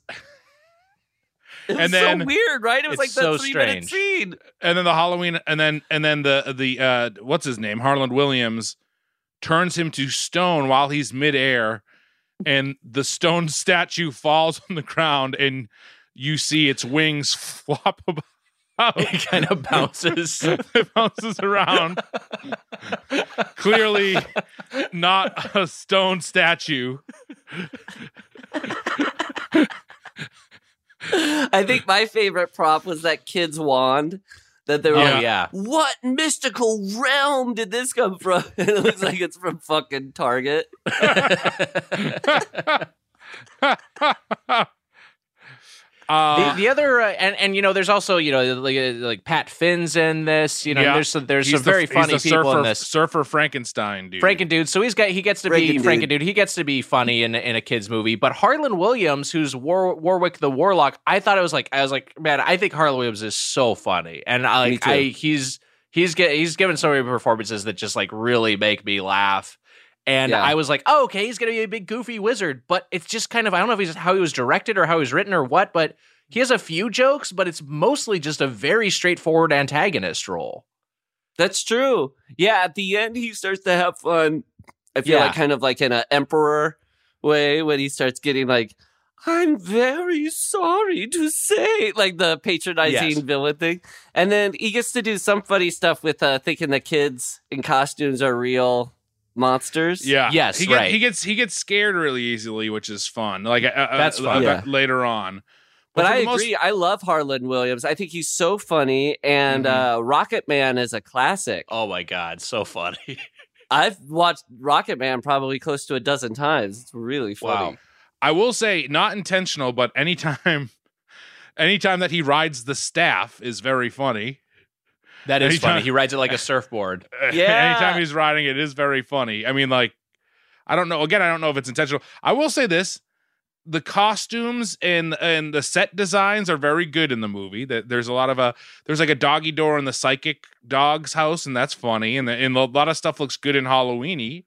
It was And then- so weird, right? It was like It's that so 3-minute strange. scene. And then the Halloween, and then the what's his name, Harland Williams, turns him to stone while he's midair, and the stone statue falls on the ground, and you see its wings flop about. It kind of bounces. It bounces around. Clearly, not a stone statue. I think my favorite prop was that kid's wand. That they were Oh like, yeah. what mystical realm did this come from? And it looks like it's from fucking Target. The other and there's also like Pat Finn's in this. Yeah. There's some He's very funny he's the people surfer, in this. Surfer Frankenstein dude. Frankendude, so he gets to be Frankendude. Frankendude. He gets to be funny in a kids movie. But Harlan Williams, who's Warwick the Warlock, I was like, man, I think Harlan Williams is so funny, and Me too. he's given so many performances that just like really make me laugh. And Yeah. I was like, oh, okay, he's gonna be a big goofy wizard, but it's just kind of I don't know if how he was directed or how he was written or what, but he has a few jokes, but it's mostly just a very straightforward antagonist role. That's true. Yeah, at the end, he starts to have fun. I feel Yeah. like kind of like in an emperor way when he starts getting like, I'm very sorry to say, like the patronizing Yes. villain thing. And then he gets to do some funny stuff with thinking the kids in costumes are real monsters. Yeah. Yes, He right. gets scared really easily, which is fun. Like That's fun. Yeah. later on. But for I the most- agree. I love Harlan Williams. I think he's so funny. And Rocket Man is a classic. Oh my god, so funny. I've watched Rocket Man probably close to a dozen times. It's really funny. Wow. I will say, not intentional, but anytime that he rides the staff is very funny. That is Anytime- funny. He rides it like a surfboard. Yeah. Anytime he's riding it is very funny. I mean, like, I don't know. Again, I don't know if it's intentional. I will say this. The costumes and the set designs are very good in the movie. That there's a lot of there's like a doggy door in the psychic dog's house, and that's funny. And a lot of stuff looks good in Halloweeny.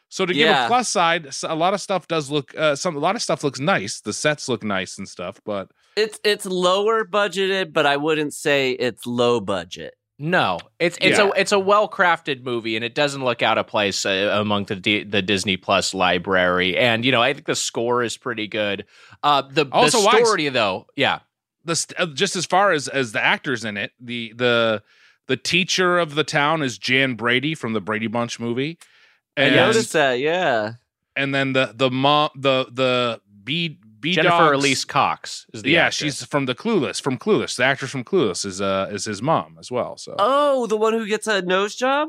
So to give a plus side, a lot of stuff does look a lot of stuff looks nice. The sets look nice and stuff, but it's lower budgeted, but I wouldn't say it's low budget. No, it's a well-crafted movie, and it doesn't look out of place among the Disney Plus library. And I think the score is pretty good. The story, though, yeah. Just as far as the actors in it, the teacher of the town is Jan Brady from the Brady Bunch movie. And, I noticed that, yeah. And then the mom, the B Jennifer Elise Cox is the actress. She's from Clueless. The actress from Clueless is his mom as well. So the one who gets a nose job.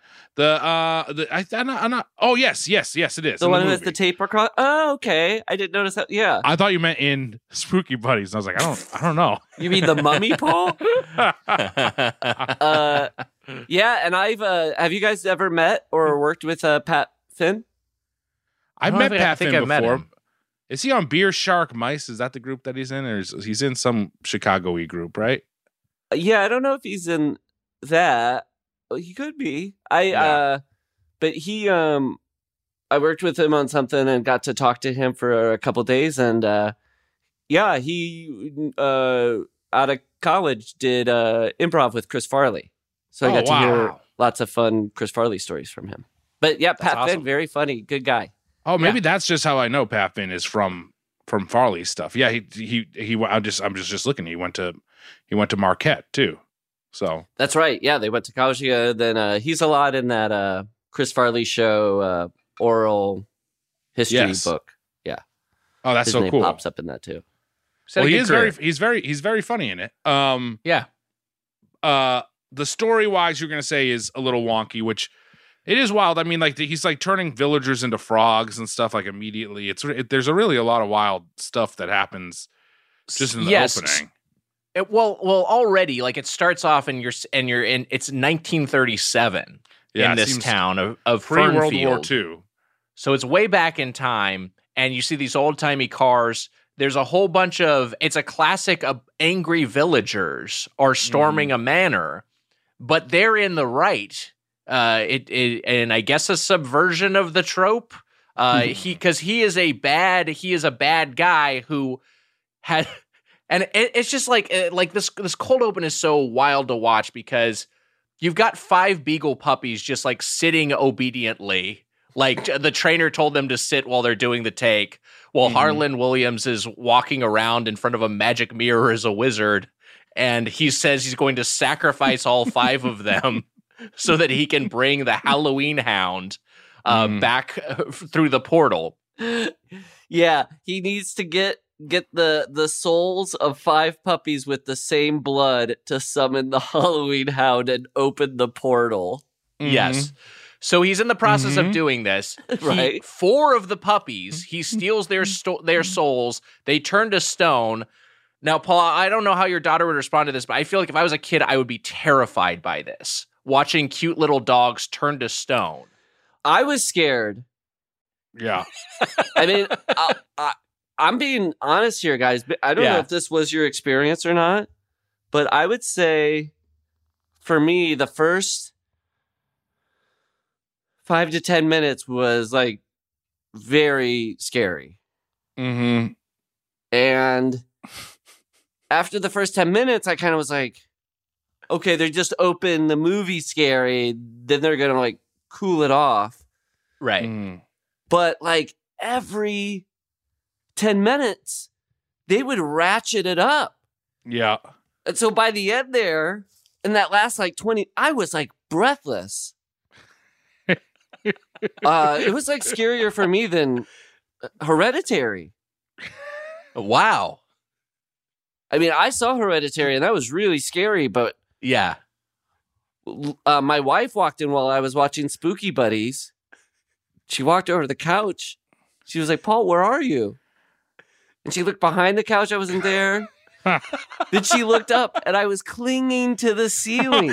I'm not. Oh yes, it is the one who has the tape across. Oh, okay. I didn't notice that. Yeah, I thought you meant in Spooky Buddies. And I was like, I don't know. You mean the mummy, Paul? Yeah, and I've have you guys ever met or worked with Pat Finn? I've met Pat Finn before. Is he on Beer Shark Mice? Is that the group that he's in, or he's in some Chicago-y group, right? Yeah, I don't know if he's in that. Well, he could be. But he I worked with him on something and got to talk to him for a couple days, and he out of college did improv with Chris Farley. So I got to hear lots of fun Chris Farley stories from him. But yeah, Pat Finn, very funny, good guy. Oh, maybe that's just how I know Pat Finn is from Farley's stuff. Yeah, I'm just looking. He went to Marquette too. So that's right. Yeah, they went to college. Then he's a lot in that Chris Farley show oral history book. Yeah. Oh, that's his so name cool. Pops up in that too. Well, he's very funny in it. The story wise, you're gonna say is a little wonky, which it is wild. I mean, like he's like turning villagers into frogs and stuff like immediately. There's really a lot of wild stuff that happens just in the opening. Well, already, like it starts off and you're in. It's 1937 in this town of pre-World Fernfield. War II. So it's way back in time, and you see these old timey cars. There's a whole bunch of. It's a classic of angry villagers are storming a manor, but they're in the right. And I guess a subversion of the trope. Because he is a bad guy who had. And it's just like this cold open is so wild to watch because you've got 5 beagle puppies just like sitting obediently. Like the trainer told them to sit while they're doing the take, while Harlan Williams is walking around in front of a magic mirror as a wizard. And he says he's going to sacrifice all 5 of them so that he can bring the Halloween hound back through the portal. Yeah, he needs to get the souls of 5 puppies with the same blood to summon the Halloween hound and open the portal. Yes. So he's in the process of doing this. Right. 4 of the puppies, he steals their souls. They turn to stone. Now, Paul, I don't know how your daughter would respond to this, but I feel like if I was a kid, I would be terrified by this. Watching cute little dogs turn to stone. I was scared. Yeah. I mean, I'm being honest here, guys. I don't know if this was your experience or not, but I would say for me, the first 5 to 10 minutes was like very scary. Mm-hmm. And after the first 10 minutes, I kind of was like, okay, they're just open the movie scary. Then they're going to like cool it off. Right. But like every 10 minutes, they would ratchet it up. Yeah. And so by the end there, in that last like 20, I was like breathless. It was like scarier for me than Hereditary. Wow. I mean, I saw Hereditary and that was really scary, but yeah. My wife walked in while I was watching Spooky Buddies. She walked over to the couch. She was like, Paul, where are you? And she looked behind the couch. I wasn't there. Then she looked up and I was clinging to the ceiling.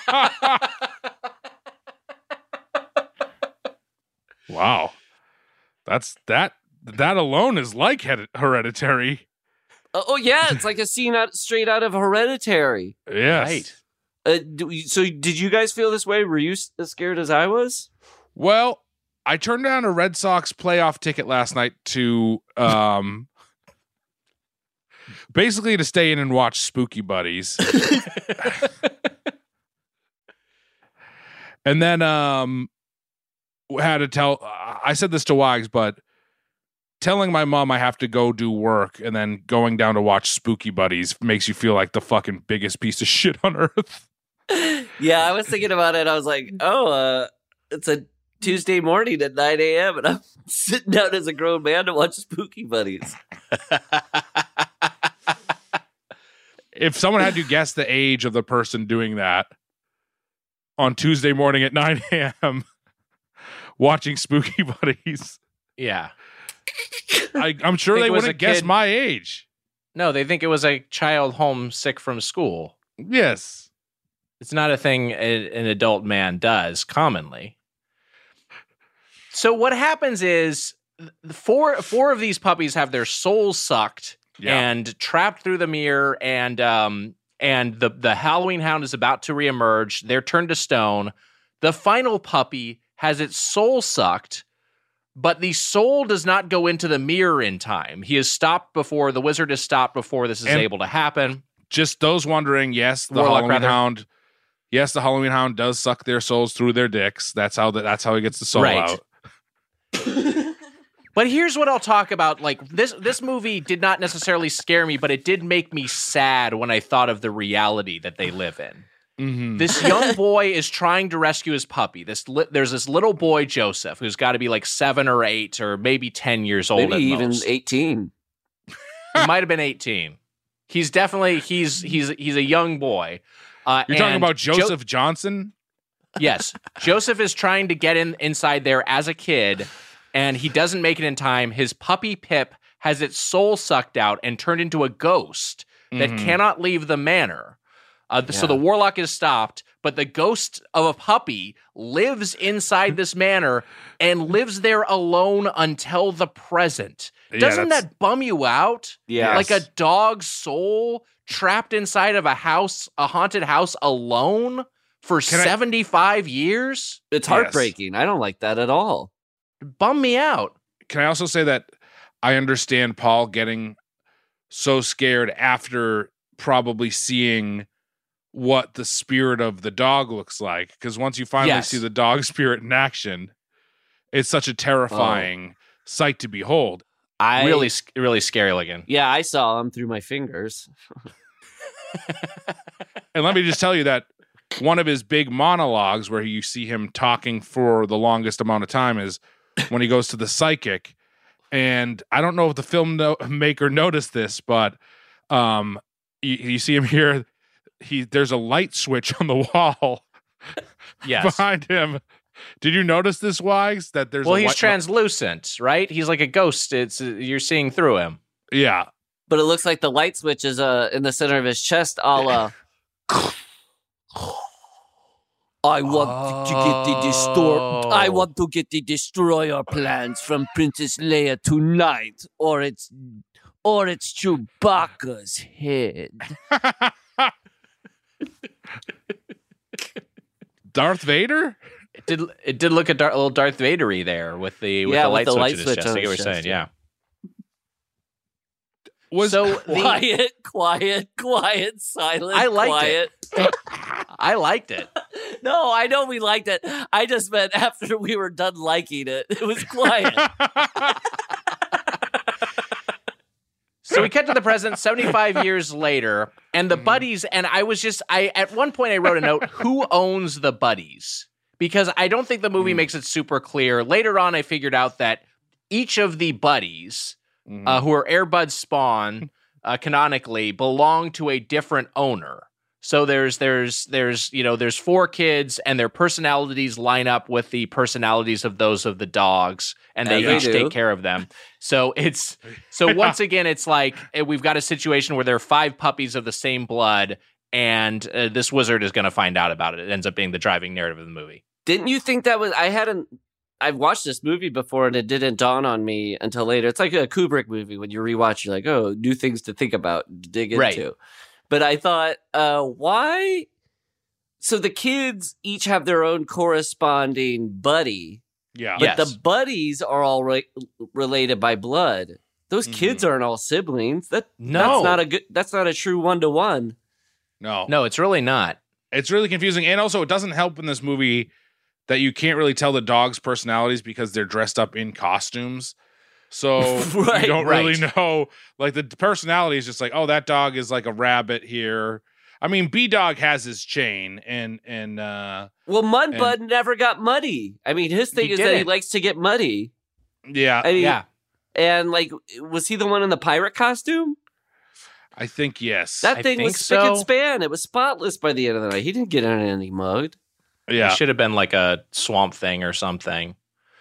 Wow. That alone is like Hereditary. Oh, yeah. It's like a scene straight out of Hereditary. Yes. Right. So did you guys feel this way? Were you as scared as I was? Well, I turned down a Red Sox playoff ticket last night to basically to stay in and watch Spooky Buddies. And then had to tell, I said this to Wags, but telling my mom I have to go do work and then going down to watch Spooky Buddies makes you feel like the fucking biggest piece of shit on earth. Yeah, I was thinking about it. I was like, it's a Tuesday morning at 9 a.m. and I'm sitting down as a grown man to watch Spooky Buddies. If someone had to guess the age of the person doing that on Tuesday morning at 9 a.m. watching Spooky Buddies, Yeah. I'm sure Think they it was wouldn't a guess kid. my age. No, they think it was a child homesick from school. Yes. It's not a thing an adult man does commonly. So what happens is four of these puppies have their souls sucked and trapped through the mirror, and the Halloween Hound is about to reemerge. They're turned to stone. The final puppy has its soul sucked, but the soul does not go into the mirror in time. He is stopped before, the wizard is stopped before this is able to happen. Just those wondering, yes, the Warlock, Halloween rather. Hound. Yes, the Halloween Hound does suck their souls through their dicks. That's how he gets the soul Right. out. But here's what I'll talk about. Like this movie did not necessarily scare me, but it did make me sad when I thought of the reality that they live in. Mm-hmm. This young boy is trying to rescue his puppy. There's this little boy, Joseph, who's got to be like 7 or 8 or maybe 10 years old. Maybe at even most. 18. He might have been 18. He's definitely he's a young boy. You're talking and about Joseph Johnson? Yes. Joseph is trying to get inside there as a kid, and he doesn't make it in time. His puppy Pip has its soul sucked out and turned into a ghost that cannot leave the manor. So the warlock is stopped, but the ghost of a puppy lives inside this manor and lives there alone until the present. Doesn't that bum you out? Yeah. Like a dog's soul trapped inside of a haunted house alone for 75 years? It's heartbreaking. I don't like that at all. Bum me out. Can I also say that I understand Paul getting so scared after probably seeing what the spirit of the dog looks like, because once you finally see the dog spirit in action, it's such a terrifying sight to behold. Really scary looking. Yeah, I saw him through my fingers. And let me just tell you that one of his big monologues where you see him talking for the longest amount of time is when he goes to the psychic. And I don't know if the filmmaker noticed this, but you see him here. There's a light switch on the wall behind him. Did you notice this, Wags? That there's he's translucent, right? He's like a ghost. You're seeing through him. Yeah. But it looks like the light switch is in the center of his chest, a la I want to get the destroyer plans from Princess Leia tonight, or it's Chewbacca's head. Darth Vader? It did look a little Darth Vader-y there with the light switch in his chest. I get what you're saying, yeah. Quiet, silent. I liked quiet. it. I liked it. No, I know we liked it. I just meant after we were done liking it, it was quiet. So we cut to the present 75 years later, and the buddies, and at one point I wrote a note, who owns the buddies? Because I don't think the movie makes it super clear. Later on, I figured out that each of the buddies, who are Air Bud spawn, canonically, belong to a different owner. So there's 4 kids, and their personalities line up with the personalities of those of the dogs, and they each take care of them. So once again, it's like we've got a situation where there are 5 puppies of the same blood, and this wizard is going to find out about it. It ends up being the driving narrative of the movie. Didn't you think that was? I've watched this movie before, and it didn't dawn on me until later. It's like a Kubrick movie. When you rewatch, you're like, oh, new things to think about, dig into. Right. But I thought, why? So the kids each have their own corresponding buddy, Yeah. But Yes. the buddies are all related by blood. Those kids aren't all siblings. No. That's not a true 1-to-1. No, it's really not. It's really confusing. And also, it doesn't help in this movie that you can't really tell the dogs' personalities because they're dressed up in costumes. So Right, you don't really right. know. Like, the personality is just like, oh, that dog is like a rabbit here. I mean, B-Dog has his chain, and Well, Mudbud never got muddy. I mean, his thing He is that he didn't. likes to get muddy. yeah, I mean, Yeah. and like, was he the one in the pirate costume? I think yes. That I thing think was spick and so. span. It was spotless by the end of the night. He didn't get in any mud. yeah. It should have been like a swamp thing or something.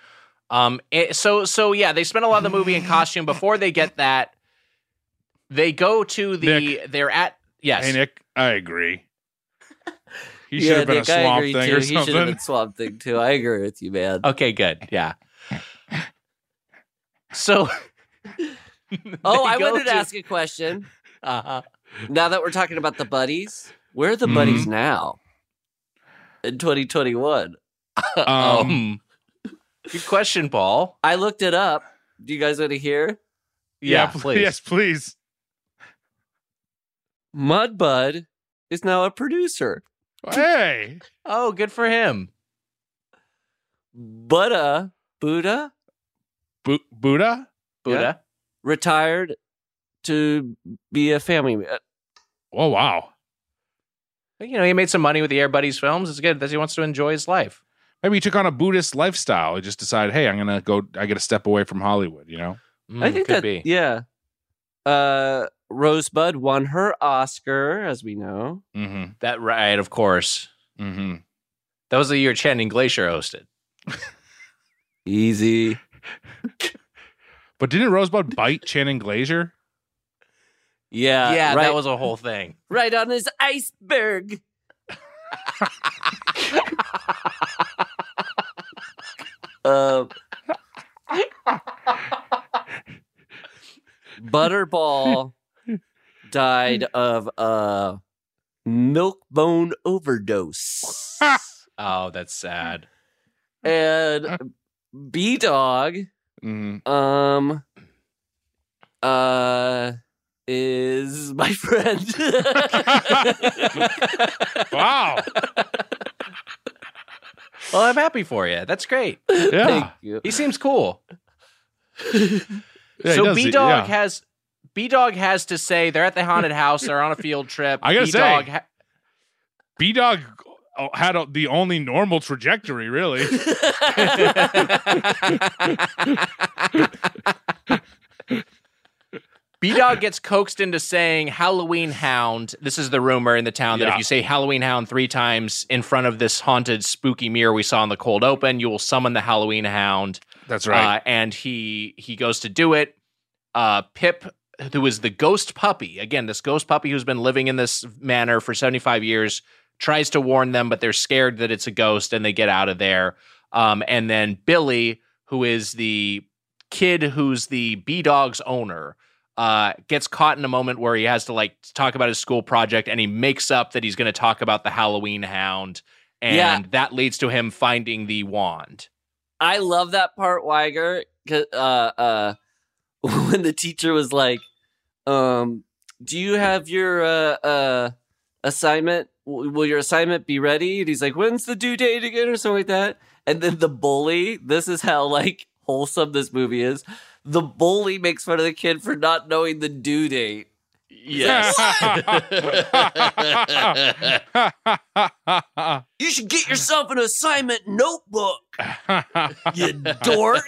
So yeah, they spend a lot of the movie in costume. Before they get that, they go to they're at yes. Hey, Nick, I agree. He should have been Nick, a I swamp agree thing too. or He should have something. been Swamp Thing too. I agree with you, man. Okay, good. Yeah. So Oh, I they go wanted to ask a question. Uh-huh. Now that we're talking about the buddies, where are the buddies now in 2021? Good question, Paul. I looked it up. Do you guys want to hear? Yeah, please. Yes, please. Mudbud is now a producer. Hey. Oh, good for him. Buddha Buddha? Buddha. retired to be a family man. Oh, wow. You know, he made some money with the Air Buddies films. It's good that he wants to enjoy his life. Maybe he took on a Buddhist lifestyle. He just decided, hey, I got to step away from Hollywood, you know? I think could that, be. yeah. Rosebud won her Oscar, as we know. Mm-hmm. That right, of course. Mm-hmm. That was the year Channing Glacier hosted. Easy. But didn't Rosebud bite Channing Glacier? Yeah, right, that was a whole thing. right on his iceberg. Butterball died of a milk bone overdose. Oh, that's sad. And B-Dog Mm-hmm. is my friend. Wow. Well, I'm happy for you. That's great. Yeah. Thank you. He seems cool. Yeah, he So does. B-Dog Yeah. has to say they're at the haunted house. They're on a field trip. I gotta B-Dog say, B-Dog had the only normal trajectory, really. B-Dog gets coaxed into saying Halloween Hound. This is the rumor in the town that Yeah. if you say Halloween Hound 3 times in front of this haunted spooky mirror we saw in the cold open, you will summon the Halloween Hound. That's right. And he goes to do it. Pip, who is the ghost puppy, again, this ghost puppy who's been living in this manor for 75 years, tries to warn them, but they're scared that it's a ghost and they get out of there. And then Billy, who is the kid who's the B-Dog's owner, gets caught in a moment where he has to talk about his school project, and he makes up that he's going to talk about the Halloween Hound, and that leads to him finding the wand. I love that part, Weiger. When the teacher was like, "Do you have your assignment? Will your assignment be ready?" And he's like, "When's the due date again?" or something like that. And then the bully. This is how wholesome this movie is. The bully makes fun of the kid for not knowing the due date. Yes. You should get yourself an assignment notebook, you dork.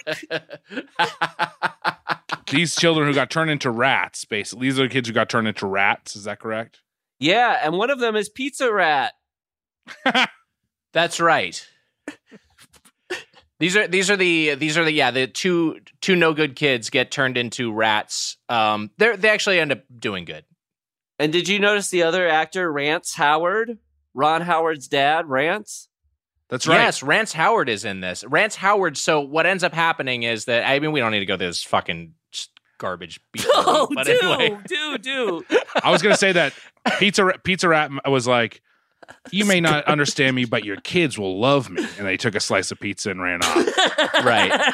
These children who got turned into rats, basically. These are the kids who got turned into rats. Is that correct? Yeah, and one of them is Pizza Rat. That's right. These are the two no good kids get turned into rats. They actually end up doing good. And did you notice the other actor, Rance Howard? Ron Howard's dad, Rance? That's right. Yes, Rance Howard is in this. Rance Howard. So what ends up happening is that we don't need to go through this fucking garbage. Oh, but do. anyway. Do. I was going to say that Pizza Rat was like, you may not understand me, but your kids will love me. And they took a slice of pizza and ran off. Right.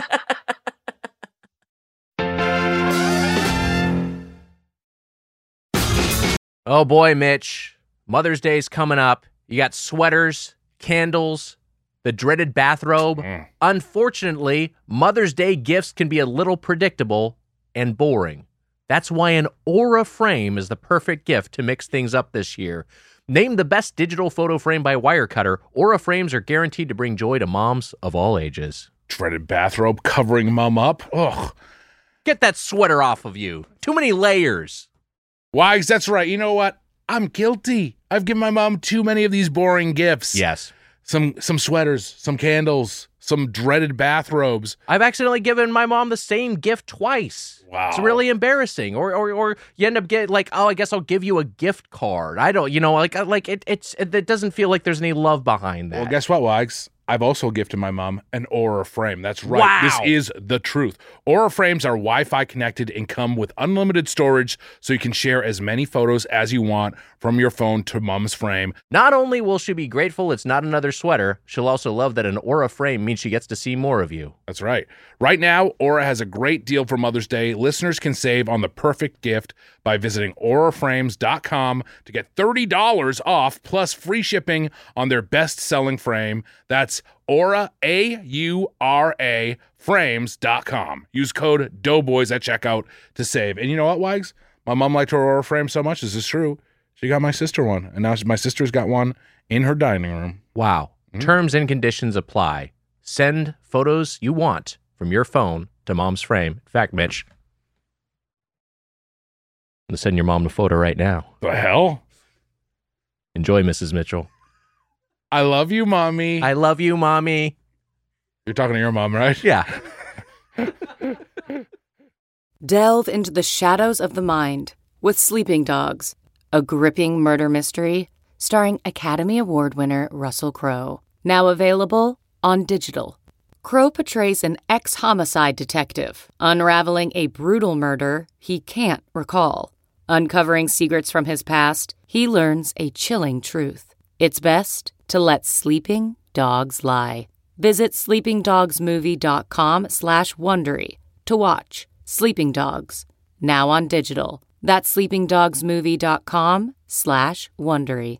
Oh boy, Mitch. Mother's Day's coming up. You got sweaters, candles, the dreaded bathrobe. Unfortunately, Mother's Day gifts can be a little predictable and boring. That's why an Aura frame is the perfect gift to mix things up this year. Named the best digital photo frame by Wirecutter, Aura frames are guaranteed to bring joy to moms of all ages. Dreaded bathrobe covering mom up. Ugh. Get that sweater off of you. Too many layers. Wags, that's right. You know what? I'm guilty. I've given my mom too many of these boring gifts. Yes. Some sweaters, some candles, some dreaded bathrobes. I've accidentally given my mom the same gift twice. Wow. It's really embarrassing. Or you end up getting like, oh, I guess I'll give you a gift card. I don't, it doesn't feel like there's any love behind that. Well, guess what, Wags? I've also gifted my mom an Aura frame. That's right. Wow. This is the truth. Aura frames are Wi-Fi connected and come with unlimited storage, so you can share as many photos as you want from your phone to mom's frame. Not only will she be grateful it's not another sweater, she'll also love that an Aura frame means she gets to see more of you. That's right. Right now, Aura has a great deal for Mother's Day. Listeners can save on the perfect gift by visiting auraframes.com to get $30 off plus free shipping on their best-selling frame. That's Aura, A-U-R-A, frames.com. Use code Doughboys at checkout to save. And you know what, Wags? My mom liked her Aura frame so much. This is true. She got my sister one, and now my sister's got one in her dining room. Wow. Terms and conditions apply. Send photos you want from your phone to mom's frame. In fact, Mitch, I'm going to send your mom a photo right now. The hell? Enjoy, Mrs. Mitchell. I love you, Mommy. I love you, Mommy. You're talking to your mom, right? Yeah. Delve into the shadows of the mind with Sleeping Dogs, a gripping murder mystery starring Academy Award winner Russell Crowe. Now available on digital. Crowe portrays an ex-homicide detective unraveling a brutal murder he can't recall. Uncovering secrets from his past, he learns a chilling truth. It's best to let sleeping dogs lie. Visit sleepingdogsmovie.com/Wondery to watch Sleeping Dogs, now on digital. That's sleepingdogsmovie.com/Wondery.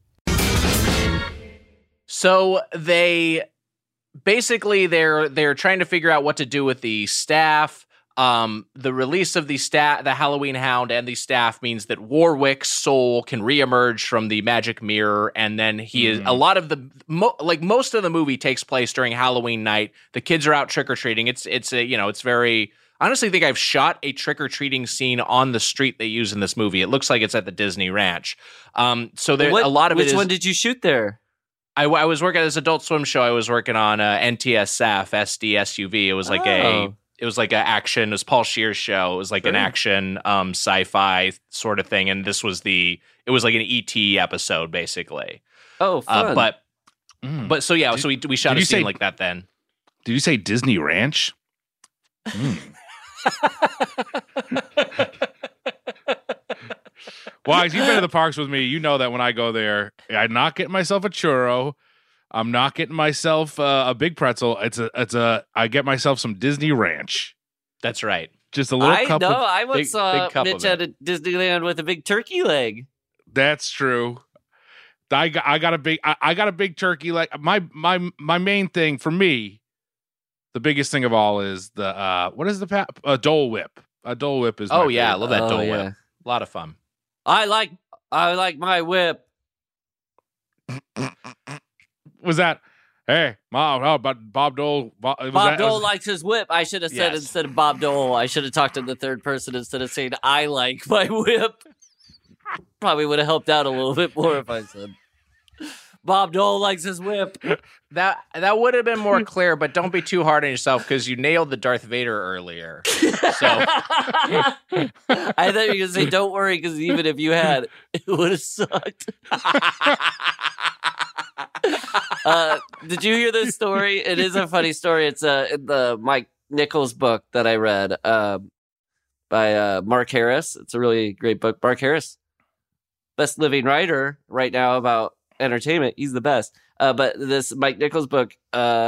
So they're trying to figure out what to do with the staff. The release of the Halloween Hound and the staff means that Warwick's soul can reemerge from the magic mirror, and then he is a lot of the most of the movie takes place during Halloween night. The kids are out trick or treating. It's very. I honestly think I've shot a trick or treating scene on the street they use in this movie. It looks like it's at the Disney Ranch. So there a lot of Which it is. one did you shoot there? I was working at this Adult Swim show. I was working on NTSF SDSUV. It was like It was like an action. It was Paul Scheer's show. It was like an action, sci-fi sort of thing. And it was like an ET episode, basically. Oh, fun. But so yeah, so we shot a scene like that then. Did you say Disney Ranch? Well, you've been to the parks with me. You know that when I go there, I'm not getting myself a churro. I'm not getting myself a big pretzel. I get myself some Disney Ranch. That's right. Just a little cup. I once big saw cup Mitch of at a Disneyland with a big turkey leg. That's true. I got a big turkey leg. My main thing for me, the biggest thing of all is the what is the Dole Whip. A Dole Whip is. Oh yeah, I love that Dole yeah. Whip. A lot of fun. I like my whip. Was that? Hey, Mom, how about Bob Dole? Bob Dole likes his whip. I should have said instead of Bob Dole, I should have talked in the third person instead of saying I like my whip. Probably would have helped out a little bit more if I said Bob Dole likes his whip. That would have been more clear, but don't be too hard on yourself because you nailed the Darth Vader earlier. So I thought you were going to say, don't worry, because even if you had, it would have sucked. Did you hear this story? It is a funny story. It's in the Mike Nichols book that I read by Mark Harris. It's a really great book. Mark Harris, best living writer right now about entertainment. He's the best. But this Mike Nichols book,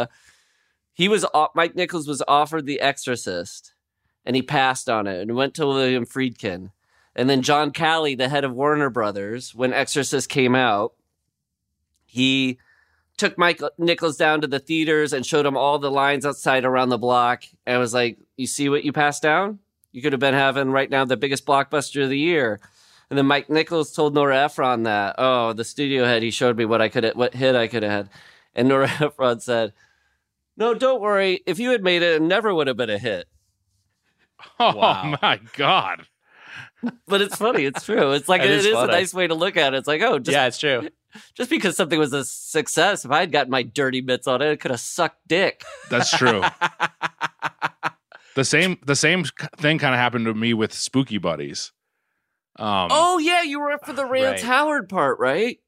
Mike Nichols was offered The Exorcist, and he passed on it and went to William Friedkin. And then John Calley, the head of Warner Brothers, when Exorcist came out, he took Mike Nichols down to the theaters and showed him all the lines outside around the block. And was like, you see what you passed down? You could have been having right now the biggest blockbuster of the year. And then Mike Nichols told Nora Ephron that, oh, the studio head, he showed me what hit I could have had. And Nora Ephron said, no, don't worry. If you had made it, it never would have been a hit. Oh, my God. But it's funny. It's true. It's like, it is a nice way to look at it. It's like, oh, yeah, it's true. Just because something was a success, if I had gotten my dirty mitts on it, it could have sucked dick. That's true. The same thing kind of happened to me with Spooky Buddies. Oh, yeah, you were up for the Rance Howard part, right?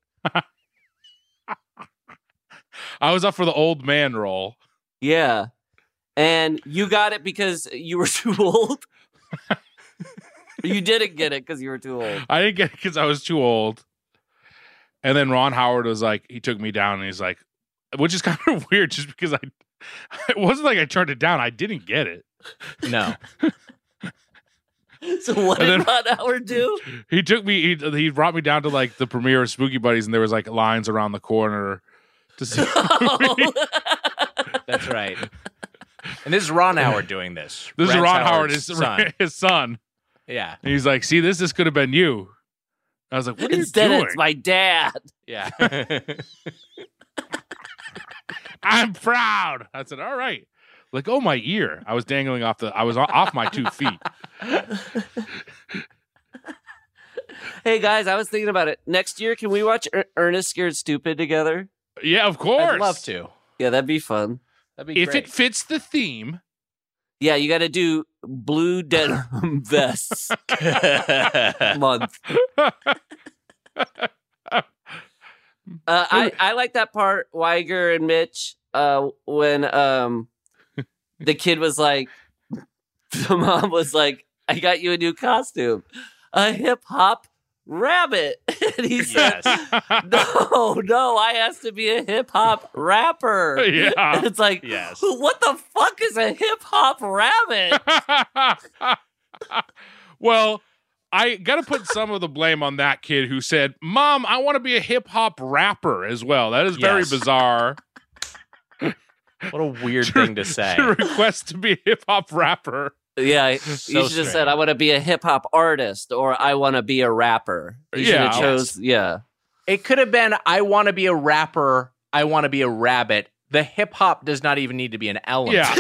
I was up for the old man role. Yeah. And you got it because you were too old? You didn't get it because you were too old. I didn't get it because I was too old. And then Ron Howard was like, he took me down and he's like, which is kind of weird just because it wasn't like I turned it down. I didn't get it. No. So what did Ron Howard do? He took me, he brought me down to like the premiere of Spooky Buddies and there was like lines around the corner to see. That's right. And this is Ron Howard doing this. This is Rance Ron Howard, Howard's his son. Yeah. And he's like, see, this could have been you. I was like, what are Instead, you doing? it's my dad. Yeah. I'm proud. I said, all right. Like, oh, my ear. I was dangling I was off my 2 feet. Hey, guys, I was thinking about it. Next year, can we watch Ernest Scared Stupid together? Yeah, of course. I'd love to. Yeah, that'd be fun. That'd be If great. it fits the theme. Yeah, you got to do blue denim vests month. I like that part, Weiger and Mitch, when the kid was like, the mom was like, I got you a new costume, a hip hop rabbit. And he said, no, I asked to be a hip hop rapper. Yeah. And it's like, Yes. what the fuck is a hip hop rabbit? Well, I got to put some of the blame on that kid who said, Mom, I want to be a hip hop rapper as well. That is very Yes. bizarre. What a weird thing to say. To request to be a hip hop rapper. Yeah, you should have said, strange. I want to be a hip hop artist or I want to be a rapper. You should have chose, It could have been, I want to be a rapper, I want to be a rabbit. The hip hop does not even need to be an element. Yeah.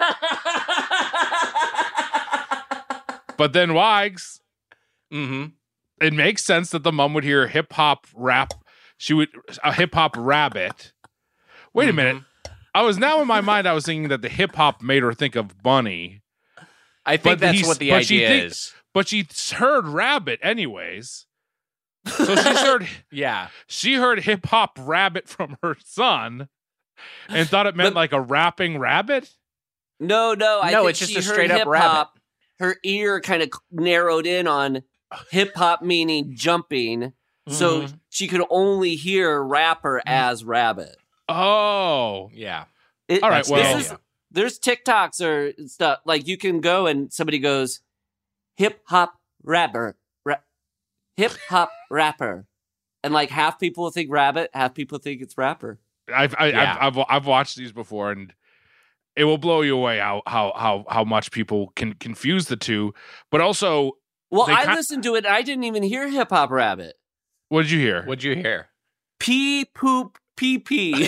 But then Wags, it makes sense that the mom would hear hip hop rap. A hip hop rabbit. Wait a minute. I was now in my mind, I was thinking that the hip hop made her think of bunny. I think that's what the idea is. But she heard rabbit anyways. So she heard hip hop rabbit from her son and thought it meant like a rapping rabbit. No, I think it's just she a heard straight up hip-hop. rabbit. Her ear kind of narrowed in on hip hop meaning jumping. So she could only hear rapper as rabbit. Oh. Yeah. All right, well. There's TikToks or stuff like you can go and somebody goes hip hop rapper, hip hop rapper, and like half people think rabbit, half people think it's rapper. I've watched these before, and it will blow you away how much people can confuse the two. But also, well, I listened to it. And I didn't even hear hip hop rabbit. What did you hear? What'd you hear? Pee poop pee pee.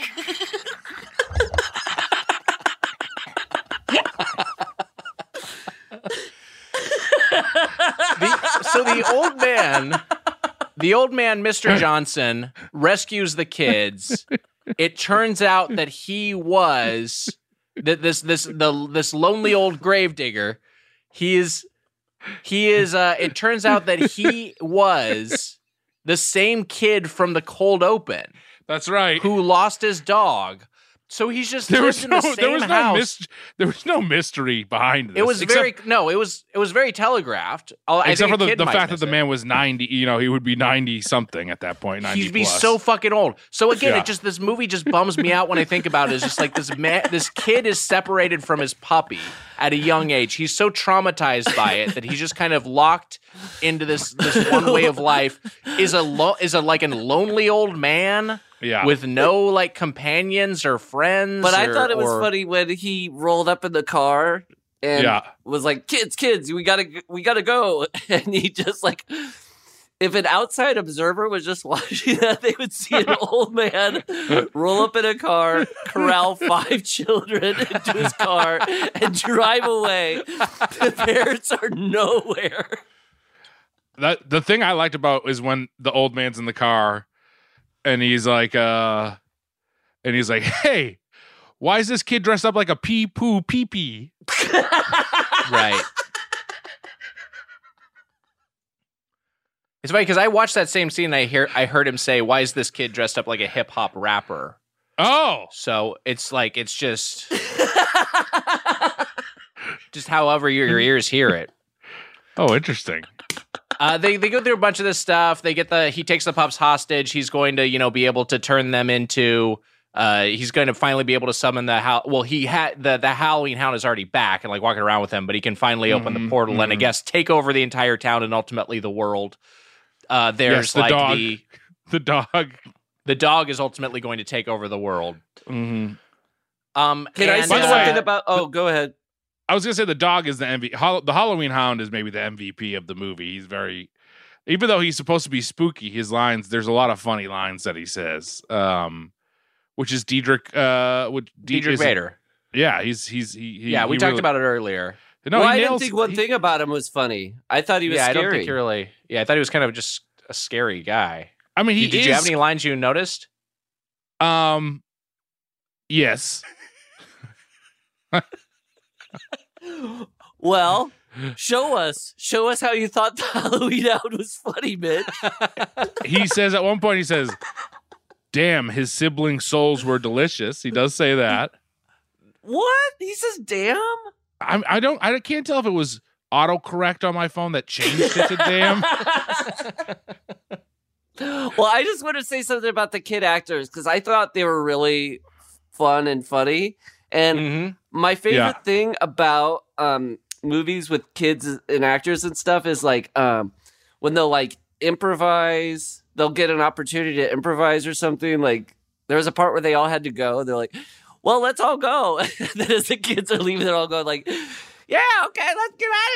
So the old man, Mr. Johnson, rescues the kids. It turns out that he was this lonely old gravedigger. It turns out that he was the same kid from the cold open. That's right. Who lost his dog. So he's just There lived was in no, the there was same no house. there was no mystery behind this. It was except, it was very telegraphed. I except think for a kid the might fact that miss the it. man was 90. You know, he would be 90 something at that point. 90 He'd be plus. so fucking old. So again, Yeah. this movie just bums me out when I think about it. It's just like this kid is separated from his puppy at a young age. He's so traumatized by it that he's just kind of locked into this one way of life. Is a lonely old man. Yeah. With no like companions or friends. But I thought it was funny when he rolled up in the car and was like, kids, we gotta go. And he just like, if an outside observer was just watching that, they would see an old man roll up in a car, corral 5 children into his car, and drive away. The parents are nowhere. The thing I liked about is when the old man's in the car and he's like, hey, why is this kid dressed up like a pee-poo pee-pee? Right. It's funny because I watched that same scene and I heard him say, why is this kid dressed up like a hip hop rapper? Oh. So it's just however your ears hear it. Oh, interesting. They go through a bunch of this stuff. He takes the pups hostage. He's going to, be able to turn them into, he's going to finally be able to summon the Halloween Hound is already back and like walking around with him, but he can finally open the portal and I guess take over the entire town and ultimately the world. There's the like dog. The dog. The dog is ultimately going to take over the world. Mm-hmm. Can I say something about? Oh, go ahead. I was gonna say the dog is the MVP. The Halloween Hound is maybe the MVP of the movie. He's even though he's supposed to be spooky, his lines. There's a lot of funny lines that he says, which is Diedrich. Diedrich Bader. Yeah, we talked about it earlier. No, I didn't think one thing about him was funny. I thought he was scary. I don't think he really. Yeah, I thought he was kind of just a scary guy. I mean, did you have any lines you noticed? Yes. Well, show us how you thought the Halloween Hound was funny, Mitch. He says at one point, he says, "Damn, his sibling souls were delicious." He does say that. What? He says, "Damn." I can't tell if it was autocorrect on my phone that changed it to "damn." Well, I just want to say something about the kid actors because I thought they were really fun and funny. And my favorite thing about movies with kids and actors and stuff is like when they'll like improvise, they'll get an opportunity to improvise or something. Like there was a part where they all had to go. They're like, well, let's all go. And then as the kids are leaving, they're all going like, yeah, okay, let's get out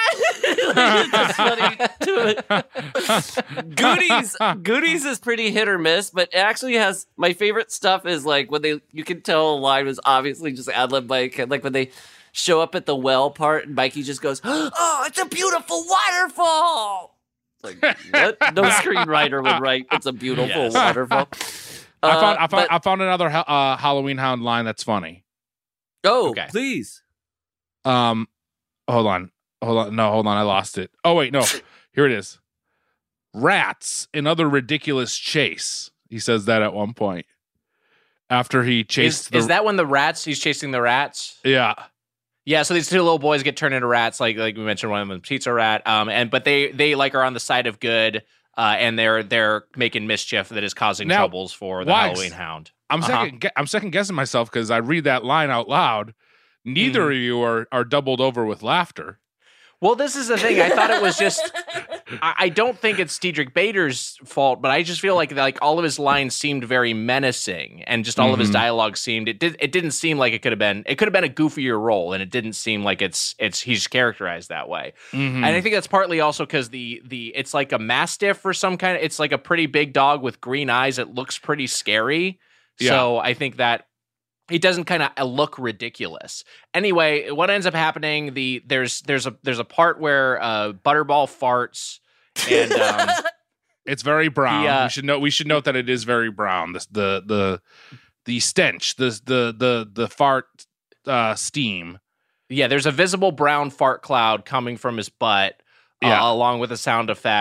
of here, man. It's funny to it. Goonies is pretty hit or miss, but it actually has my favorite stuff is like when you can tell a line was obviously just ad-lib Mike, and like when they show up at the well part and Mikey just goes, oh, it's a beautiful waterfall. Like what? No screenwriter would write it's a beautiful waterfall. I found another Halloween Hound line that's funny. Oh, okay. Please. Hold on. I lost it. Oh wait, no. Here it is. Rats and other ridiculous chase. He says that at one point. After he chased is that when he's chasing the rats? Yeah. Yeah, so these two little boys get turned into rats, like we mentioned, one of them is a pizza rat. But they like are on the side of good, and they're making mischief that is causing troubles for the Halloween Hound. I'm second guessing myself because I read that line out loud. Neither of you are doubled over with laughter. Well, this is the thing. I thought it was just. I don't think it's Diedrich Bader's fault, but I just feel like all of his lines seemed very menacing, and just all of his dialogue seemed. It didn't seem like it could have been. It could have been a goofier role, and it didn't seem like he's characterized that way. And I think that's partly also because it's like a mastiff or some kind of. It's like a pretty big dog with green eyes. It looks pretty scary. Yeah. So I think that. It doesn't kind of look ridiculous. Anyway, what ends up happening? There's a part where Butterball farts, and it's very brown. We should note that it is very brown. The stench, the fart steam. Yeah, there's a visible brown fart cloud coming from his butt, along with a sound effect.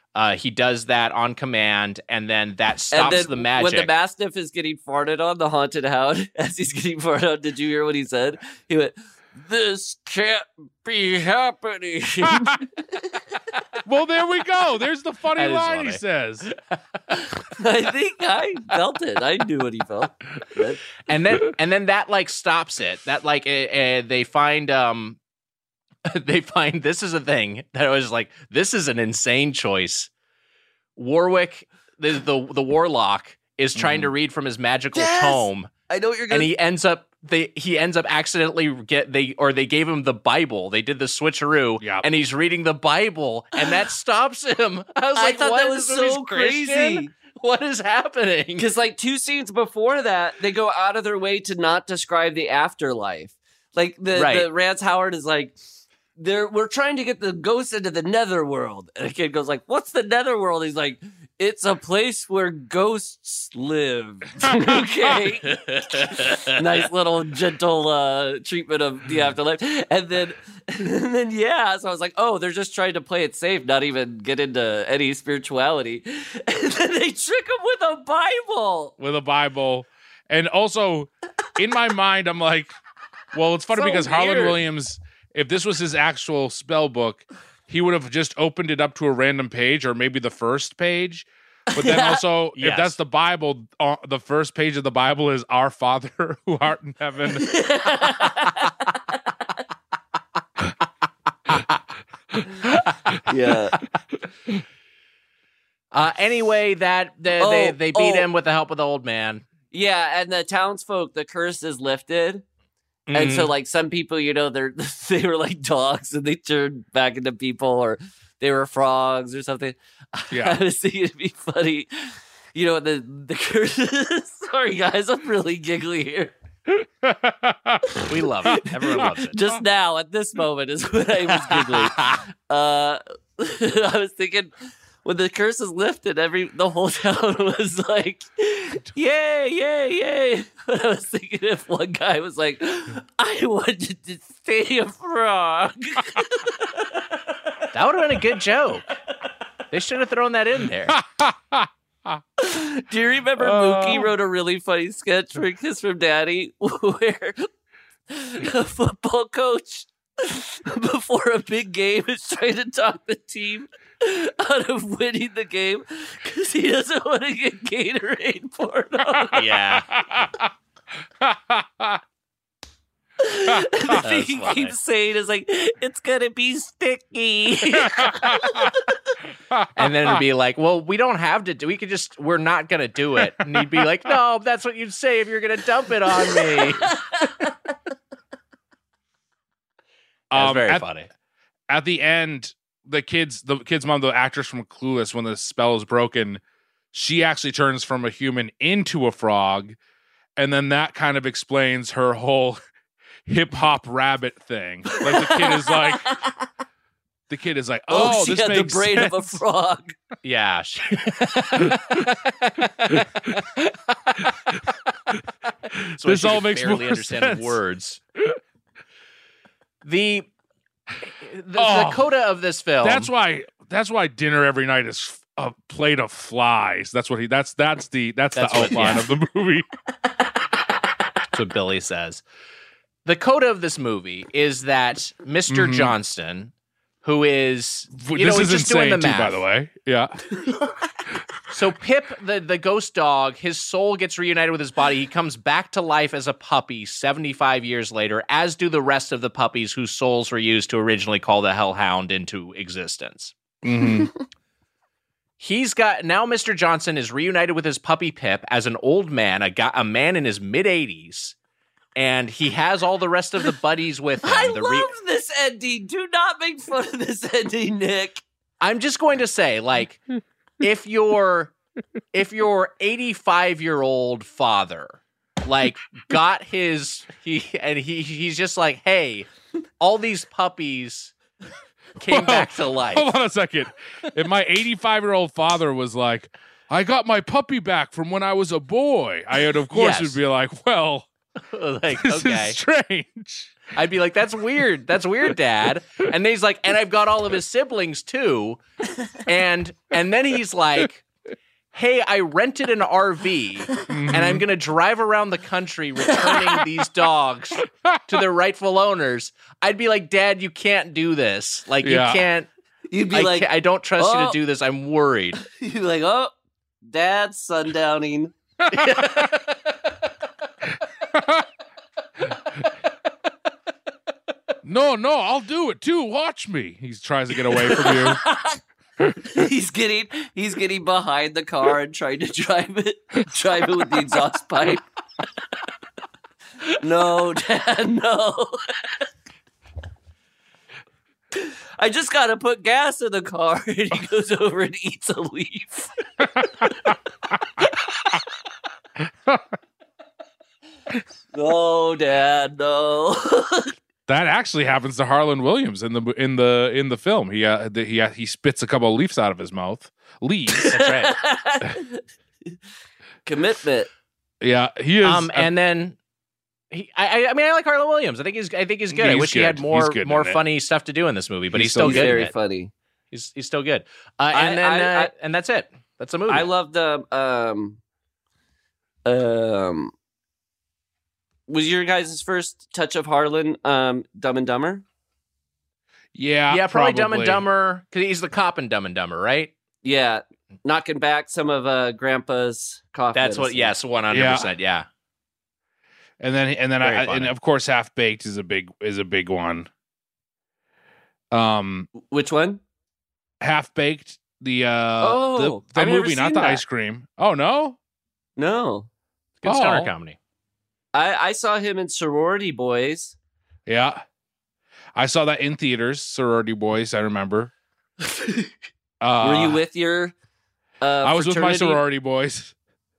He does that on command, and then that stops the magic. When the Mastiff is getting farted on, the haunted hound, as he's getting farted on, did you hear what he said? He went, "This can't be happening." Well, there we go. There's the funny That is line funny. he says. I think I felt it. I knew what he felt. and then that like stops it. That like they find they find this is a thing that I was like, this is an insane choice. Warwick, the warlock, is trying to read from his magical tome, I know what you're and gonna. he ends up accidentally they gave him the Bible. They did the switcheroo, Yep. and he's reading the Bible, and that stops him. I was I like, thought what? that was This movie's so Christian? crazy. What is happening? Because like 2 scenes before that, they go out of their way to not describe the afterlife. Like the Rance Howard is like, we're trying to get the ghosts into the netherworld. And a kid goes like, "What's the netherworld?" He's like, "It's a place where ghosts live." Okay. Nice little gentle treatment of the afterlife. And then yeah, so I was like, oh, they're just trying to play it safe, not even get into any spirituality. And then they trick him with a Bible. With a Bible. And also, in my mind, I'm like, well, it's funny So because Harlan weird. Williams, if this was his actual spell book, he would have just opened it up to a random page or maybe the first page. But then also, Yes. if that's the Bible, the first page of the Bible is "Our Father who art in heaven." Yeah. Anyway, they beat him with the help of the old man. Yeah, and the townsfolk, the curse is lifted. And so, like, some people, they were like dogs and they turned back into people, or they were frogs or something. Yeah. I was thinking it'd be funny. The curse. Sorry, guys, I'm really giggly here. We love it. Everyone loves it. Just now, at this moment, is when I was giggling. I was thinking, when the curse is lifted, the whole town was like, "Yay, yay, yay!" But I was thinking, if one guy was like, "I wanted to stay a frog," That would have been a good joke. They should have thrown that in there. Do you remember Mookie wrote a really funny sketch for Kiss from Daddy where a football coach before a big game is trying to talk the team out of winning the game because he doesn't want to get Gatorade poured on him. Yeah. The thing he funny. keeps saying is like, "It's gonna be sticky." And then it'd be like, well, we don't have to do. We're not gonna do it. And he'd be like, no, that's what you'd say if you're gonna dump it on me. That's very funny. At the end, the kid's mom, the actress from Clueless, when the spell is broken, she actually turns from a human into a frog, and then that kind of explains her whole hip hop rabbit thing. Like the kid is like, oh, she this had the makes brain sense. of a frog. Yeah. So This she all could makes barely more understand sense. words. The coda of this film. That's why dinner every night is a plate of flies. That's what that's the outline of the movie. That's what Billy says. The coda of this movie is that mister Johnston, who is This is just doing insane the too, math. by the way. Yeah. So Pip, the ghost dog, his soul gets reunited with his body. He comes back to life as a puppy 75 years later, as do the rest of the puppies whose souls were used to originally call the Hellhound into existence. Mm-hmm. He's got now. Mr. Johnson is reunited with his puppy Pip as an old man, a man in his mid-80s, and he has all the rest of the buddies with him. I love this ending. Do not make fun of this ending, Nick. I'm just going to say, like, if your 85-year-old father, like, got he's just like, hey, all these puppies came back to life. Hold on a second. If my 85-year-old father was like, I got my puppy back from when I was a boy, I would, of course, Yes. would be like, well, Like, this okay. is strange. I'd be like, that's weird. That's weird, Dad. And then he's like, and I've got all of his siblings too. And then he's like, hey, I rented an RV and I'm going to drive around the country returning these dogs to their rightful owners. I'd be like, Dad, you can't do this. Like, you can't. You'd be like, I don't trust you to do this. I'm worried. You'd be like, oh, Dad's sundowning. No, I'll do it too. Watch me. He tries to get away from you. He's getting behind the car and trying to drive it with the exhaust pipe. No, Dad, no. I just gotta put gas in the car, and he goes over and eats a leaf. No, Dad, no. That actually happens to Harlan Williams in the film. He spits a couple of leaves out of his mouth. Leaves. That's right. Commitment. Yeah, he is. And then I mean, I like Harlan Williams. I think he's good. I wish he had more funny stuff to do in this movie, but he's still good. Very funny. He's still good. And that's it. That's a movie. I love the was your guys' first touch of Harlan Dumb and Dumber? Yeah, probably Dumb and Dumber, because he's the cop in Dumb and Dumber, right? Yeah, knocking back some of Grandpa's cough. That's medicine. what. Yes, 100%. Yeah. And then and of course Half Baked is a big one. Which one? Half Baked, the I've movie, not the that. ice cream. Oh no, Good stoner comedy. I saw him in Sorority Boys. Yeah, I saw that in theaters. Sorority Boys, I remember. Were you with your? I was with my fraternity? sorority boys,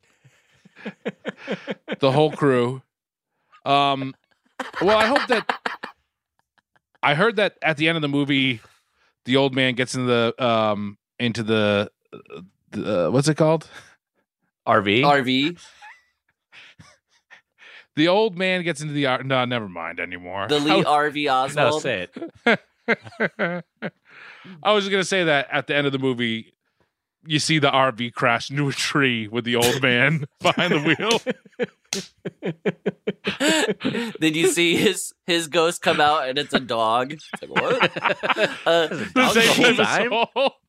the whole crew. Well, I hope that. I heard that at the end of the movie, the old man gets into the what's it called? RV. The old man gets into the no, never mind anymore. The Lee RV Oswald. No, say it. I was gonna say that at the end of the movie, you see the RV crash into a tree with the old man behind the wheel. Then you see his ghost come out and it's a dog. It's like, what? The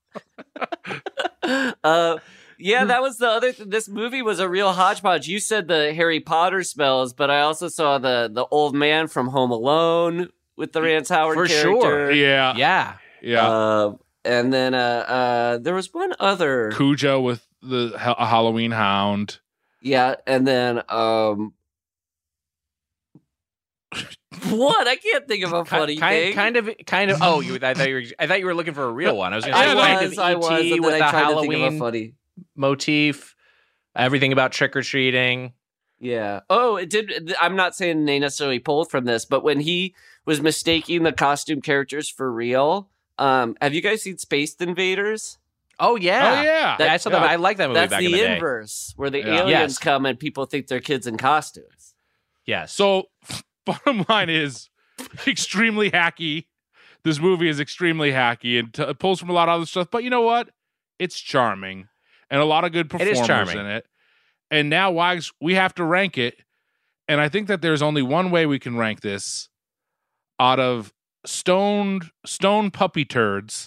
same time. Yeah, that was the other thing. This movie was a real hodgepodge. You said the Harry Potter smells, but I also saw the old man from Home Alone with the Rance Howard For character. sure. Yeah. And then there was one other Cujo with a Halloween hound. Yeah, and then what? I can't think of a funny thing. Kind of. Oh, I thought you were looking for a real one. I was going to say I was, E.T. and with then the I tried to Halloween think of a funny motif. Everything about trick or treating. Yeah. Oh, it did. I'm not saying they necessarily pulled from this, but when he was mistaking the costume characters for real, have you guys seen Space Invaders? Oh yeah. Oh yeah. I saw that. I like that movie That's back the in the day. inverse, where the Yeah. aliens Yes. come and people think they're kids in costumes. Yes. So, bottom line is extremely hacky. This movie is extremely hacky and it pulls from a lot of other stuff. But you know what? It's charming and a lot of good It is performers charming. in it. And now, Wags, we have to rank it. And I think that there's only one way we can rank this out of stone puppy turds.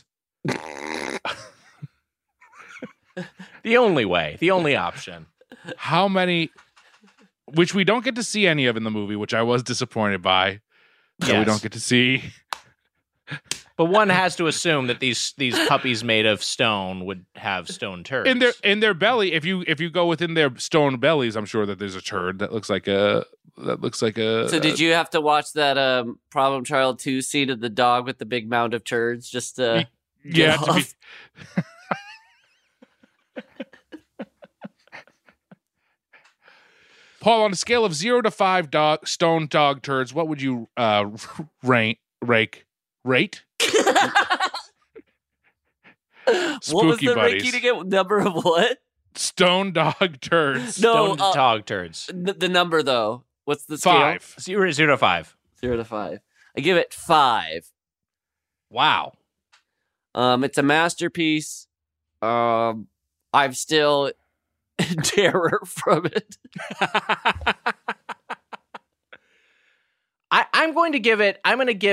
the only way, the only option. How many, which we don't get to see any of in the movie, which I was disappointed by. That we Yes. don't get to see. But one has to assume that these puppies made of stone would have stone turds. In their belly, if you go within their stone bellies, I'm sure that there's a turd that looks like a. So did you have to watch that Problem Child 2 scene of the dog with the big mound of turds just to Yeah, get to be, off? Paul, on a scale of 0 to 5 stone dog turds, what would you rate? What was Spooky the buddies. ranking again? Number of what? Stone dog turds. No, Stone dog turds. the number though. What's the scale? 5. 0 to 5. 0 to 5. I give it 5. Wow. It's a masterpiece. I'm still in terror from it. I'm going to give it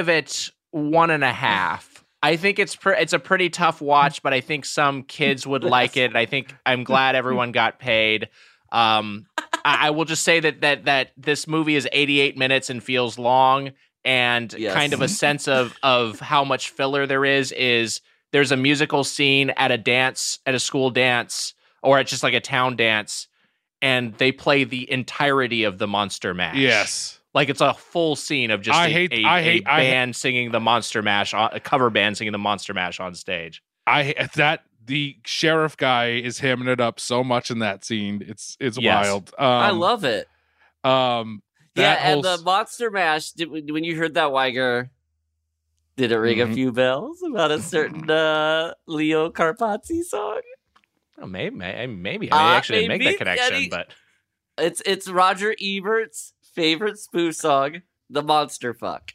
1.5. I think it's a pretty tough watch, but I think some kids would like it. I'm glad everyone got paid. I will just say that this movie is 88 minutes and feels long, and kind of a sense of how much filler there is there's a musical scene at a school dance, or at just like a town dance, and they play the entirety of the Monster Mash. Yes. Like it's a full scene of just a band singing the Monster Mash, a cover band singing the Monster Mash on stage. The sheriff guy is hamming it up so much in that scene. It's wild. I love it. And the Monster Mash, when you heard that, Weiger, did it ring a few bells about a certain Leo Carpazzi song? Oh, maybe. I actually didn't make that connection, but it's Roger Ebert's favorite spoof song, "The Monster Fuck."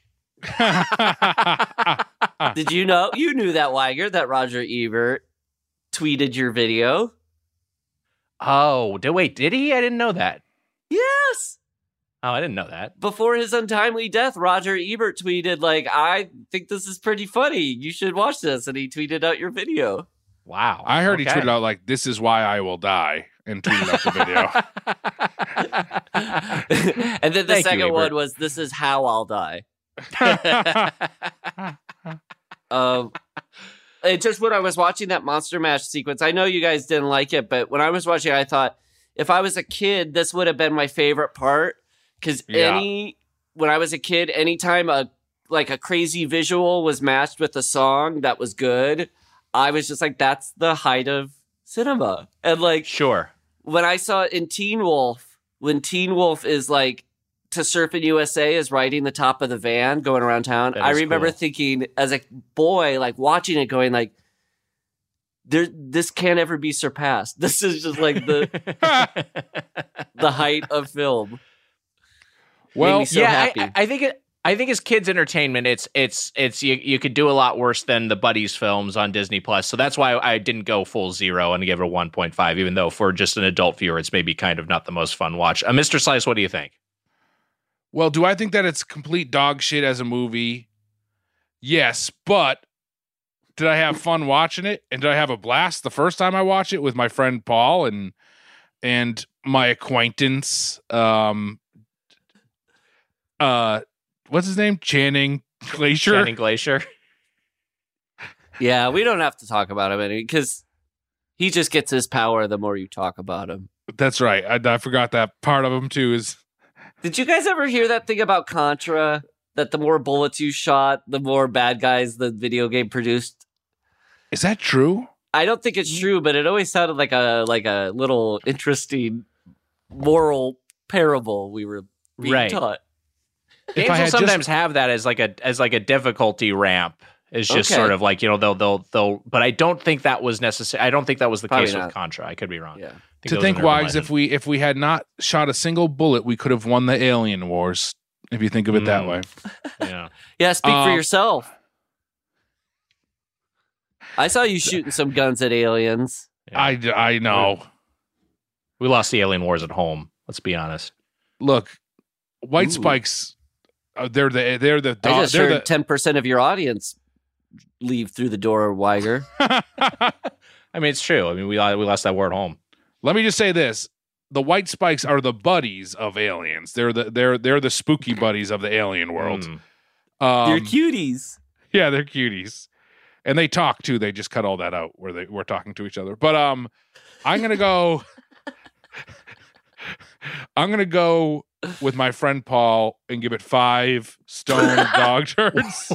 Did you know? You knew that, Weiger, that Roger Ebert tweeted your video? Oh, did he? I didn't know that. Yes. Oh, I didn't know that. Before his untimely death, Roger Ebert tweeted, like, I think this is pretty funny. You should watch this. And he tweeted out your video. Wow. I heard he tweeted out, like, "This is why I will die," and tweeted out the video. And then the second one was, "This is how I'll die." It's just when I was watching that Monster Mash sequence, I know you guys didn't like it, but when I was watching it, I thought, if I was a kid, this would have been my favorite part. Because when I was a kid, anytime a crazy visual was matched with a song that was good, I was just like, that's the height of cinema. And like, sure. When I saw it in Teen Wolf, when Teen Wolf is like, To Surf in USA is riding the top of the van going around town, I remember thinking as a boy, like watching it going like, this can't ever be surpassed. This is just like the height of film. Well, happy. I think as kids' entertainment, it's you could do a lot worse than the Buddies films on Disney Plus. So that's why I didn't go full 0 and give it a 1.5, even though for just an adult viewer, it's maybe kind of not the most fun watch. Mr. Slice, what do you think? Well, do I think that it's complete dog shit as a movie? Yes, but did I have fun watching it? And did I have a blast the first time I watched it with my friend Paul and my acquaintance? What's his name? Channing Glacier. Yeah, we don't have to talk about him because he just gets his power the more you talk about him. That's right. I forgot that part of him too. Did you guys ever hear that thing about Contra? That the more bullets you shot, the more bad guys the video game produced? Is that true? I don't think it's true, but it always sounded like a little interesting moral parable we were being taught. Games will sometimes have that as like a difficulty ramp. It's just sort of like, they'll but I don't think that was necessary. I don't think that was the case with Contra. I could be wrong. Yeah. To think, Wags, if we had not shot a single bullet, we could have won the Alien Wars. If you think of it that way. Yeah. Yeah. Speak for yourself. I saw you shooting some guns at aliens. Yeah. I know. We lost the Alien Wars at home. Let's be honest. Look, White Spikes. They're the. I just heard 10% of your audience leave through the door, Weiger. I mean, it's true. I mean, we lost that war at home. Let me just say this: the White Spikes are the buddies of aliens. They're the spooky buddies of the alien world. They're cuties. Yeah, they're cuties, and they talk too. They just cut all that out where we're talking to each other. But I'm gonna go. I'm gonna go with my friend Paul and give it 5 stone dog turds.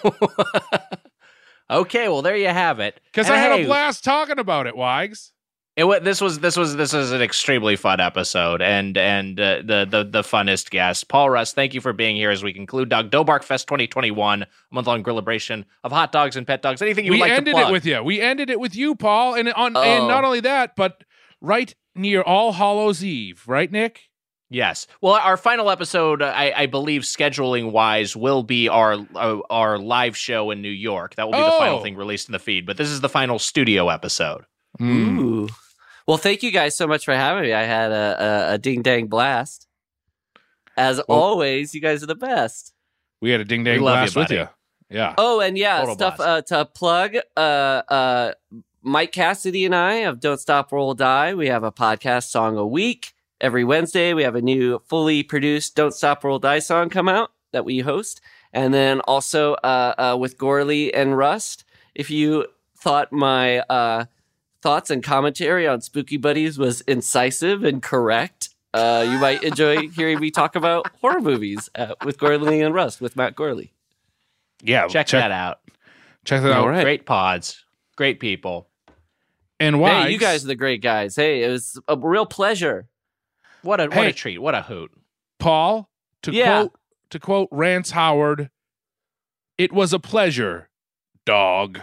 Okay, well there you have it. Because I had a blast talking about it, Wags. This was an extremely fun episode, and the funnest guest, Paul Rust. Thank you for being here as we conclude Dog Dobark Fest 2021, a month-long grillibration of hot dogs and pet dogs. Anything you would like to plug? We ended it with you, Paul, and not only that, but right near All Hallows Eve, right, Nick? Yes. Well, our final episode, I believe, scheduling wise, will be our live show in New York. That will be the final thing released in the feed. But this is the final studio episode. Ooh. Well, thank you guys so much for having me. I had a ding dang blast. As always, you guys are the best. We had a ding dang blast with you. Yeah. Oh, and Total stuff blast. To plug. Mike Cassidy and I of Don't Stop Roll Die. We have a podcast song a week. Every Wednesday, we have a new fully produced Don't Stop Roll Die song come out that we host. And then also with Gorley and Rust. If you thought my thoughts and commentary on Spooky Buddies was incisive and correct, you might enjoy hearing me talk about horror movies with Gorley and Rust with Matt Gorley. Yeah. Check that out. Check that out. All right. Great pods. Great people. And why? Hey, you guys are the great guys. Hey, it was a real pleasure. What a treat. What a hoot. Paul, to quote Rance Howard, it was a pleasure, dog.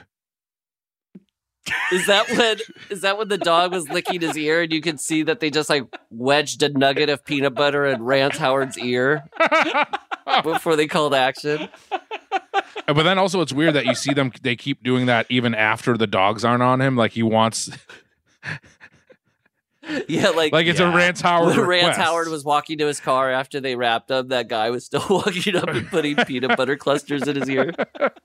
Is that when the dog was licking his ear and you could see that they just like wedged a nugget of peanut butter in Rance Howard's ear before they called action? But then also it's weird that you see them, they keep doing that even after the dogs aren't on him. Like he wants... Yeah, like it's a Rance Howard when request. Rance Howard was walking to his car after they wrapped him, that guy was still walking up and putting peanut butter clusters in his ear.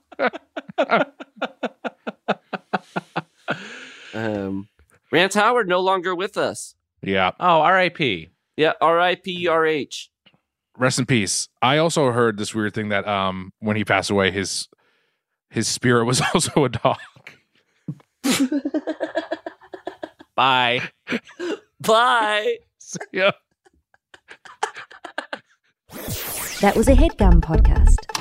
Rance Howard no longer with us. Yeah. Oh, R.I.P. Yeah, R.I.P. R.H. Rest in peace. I also heard this weird thing that when he passed away, his spirit was also a dog. Bye. Bye. Yeah. That was a HeadGum podcast.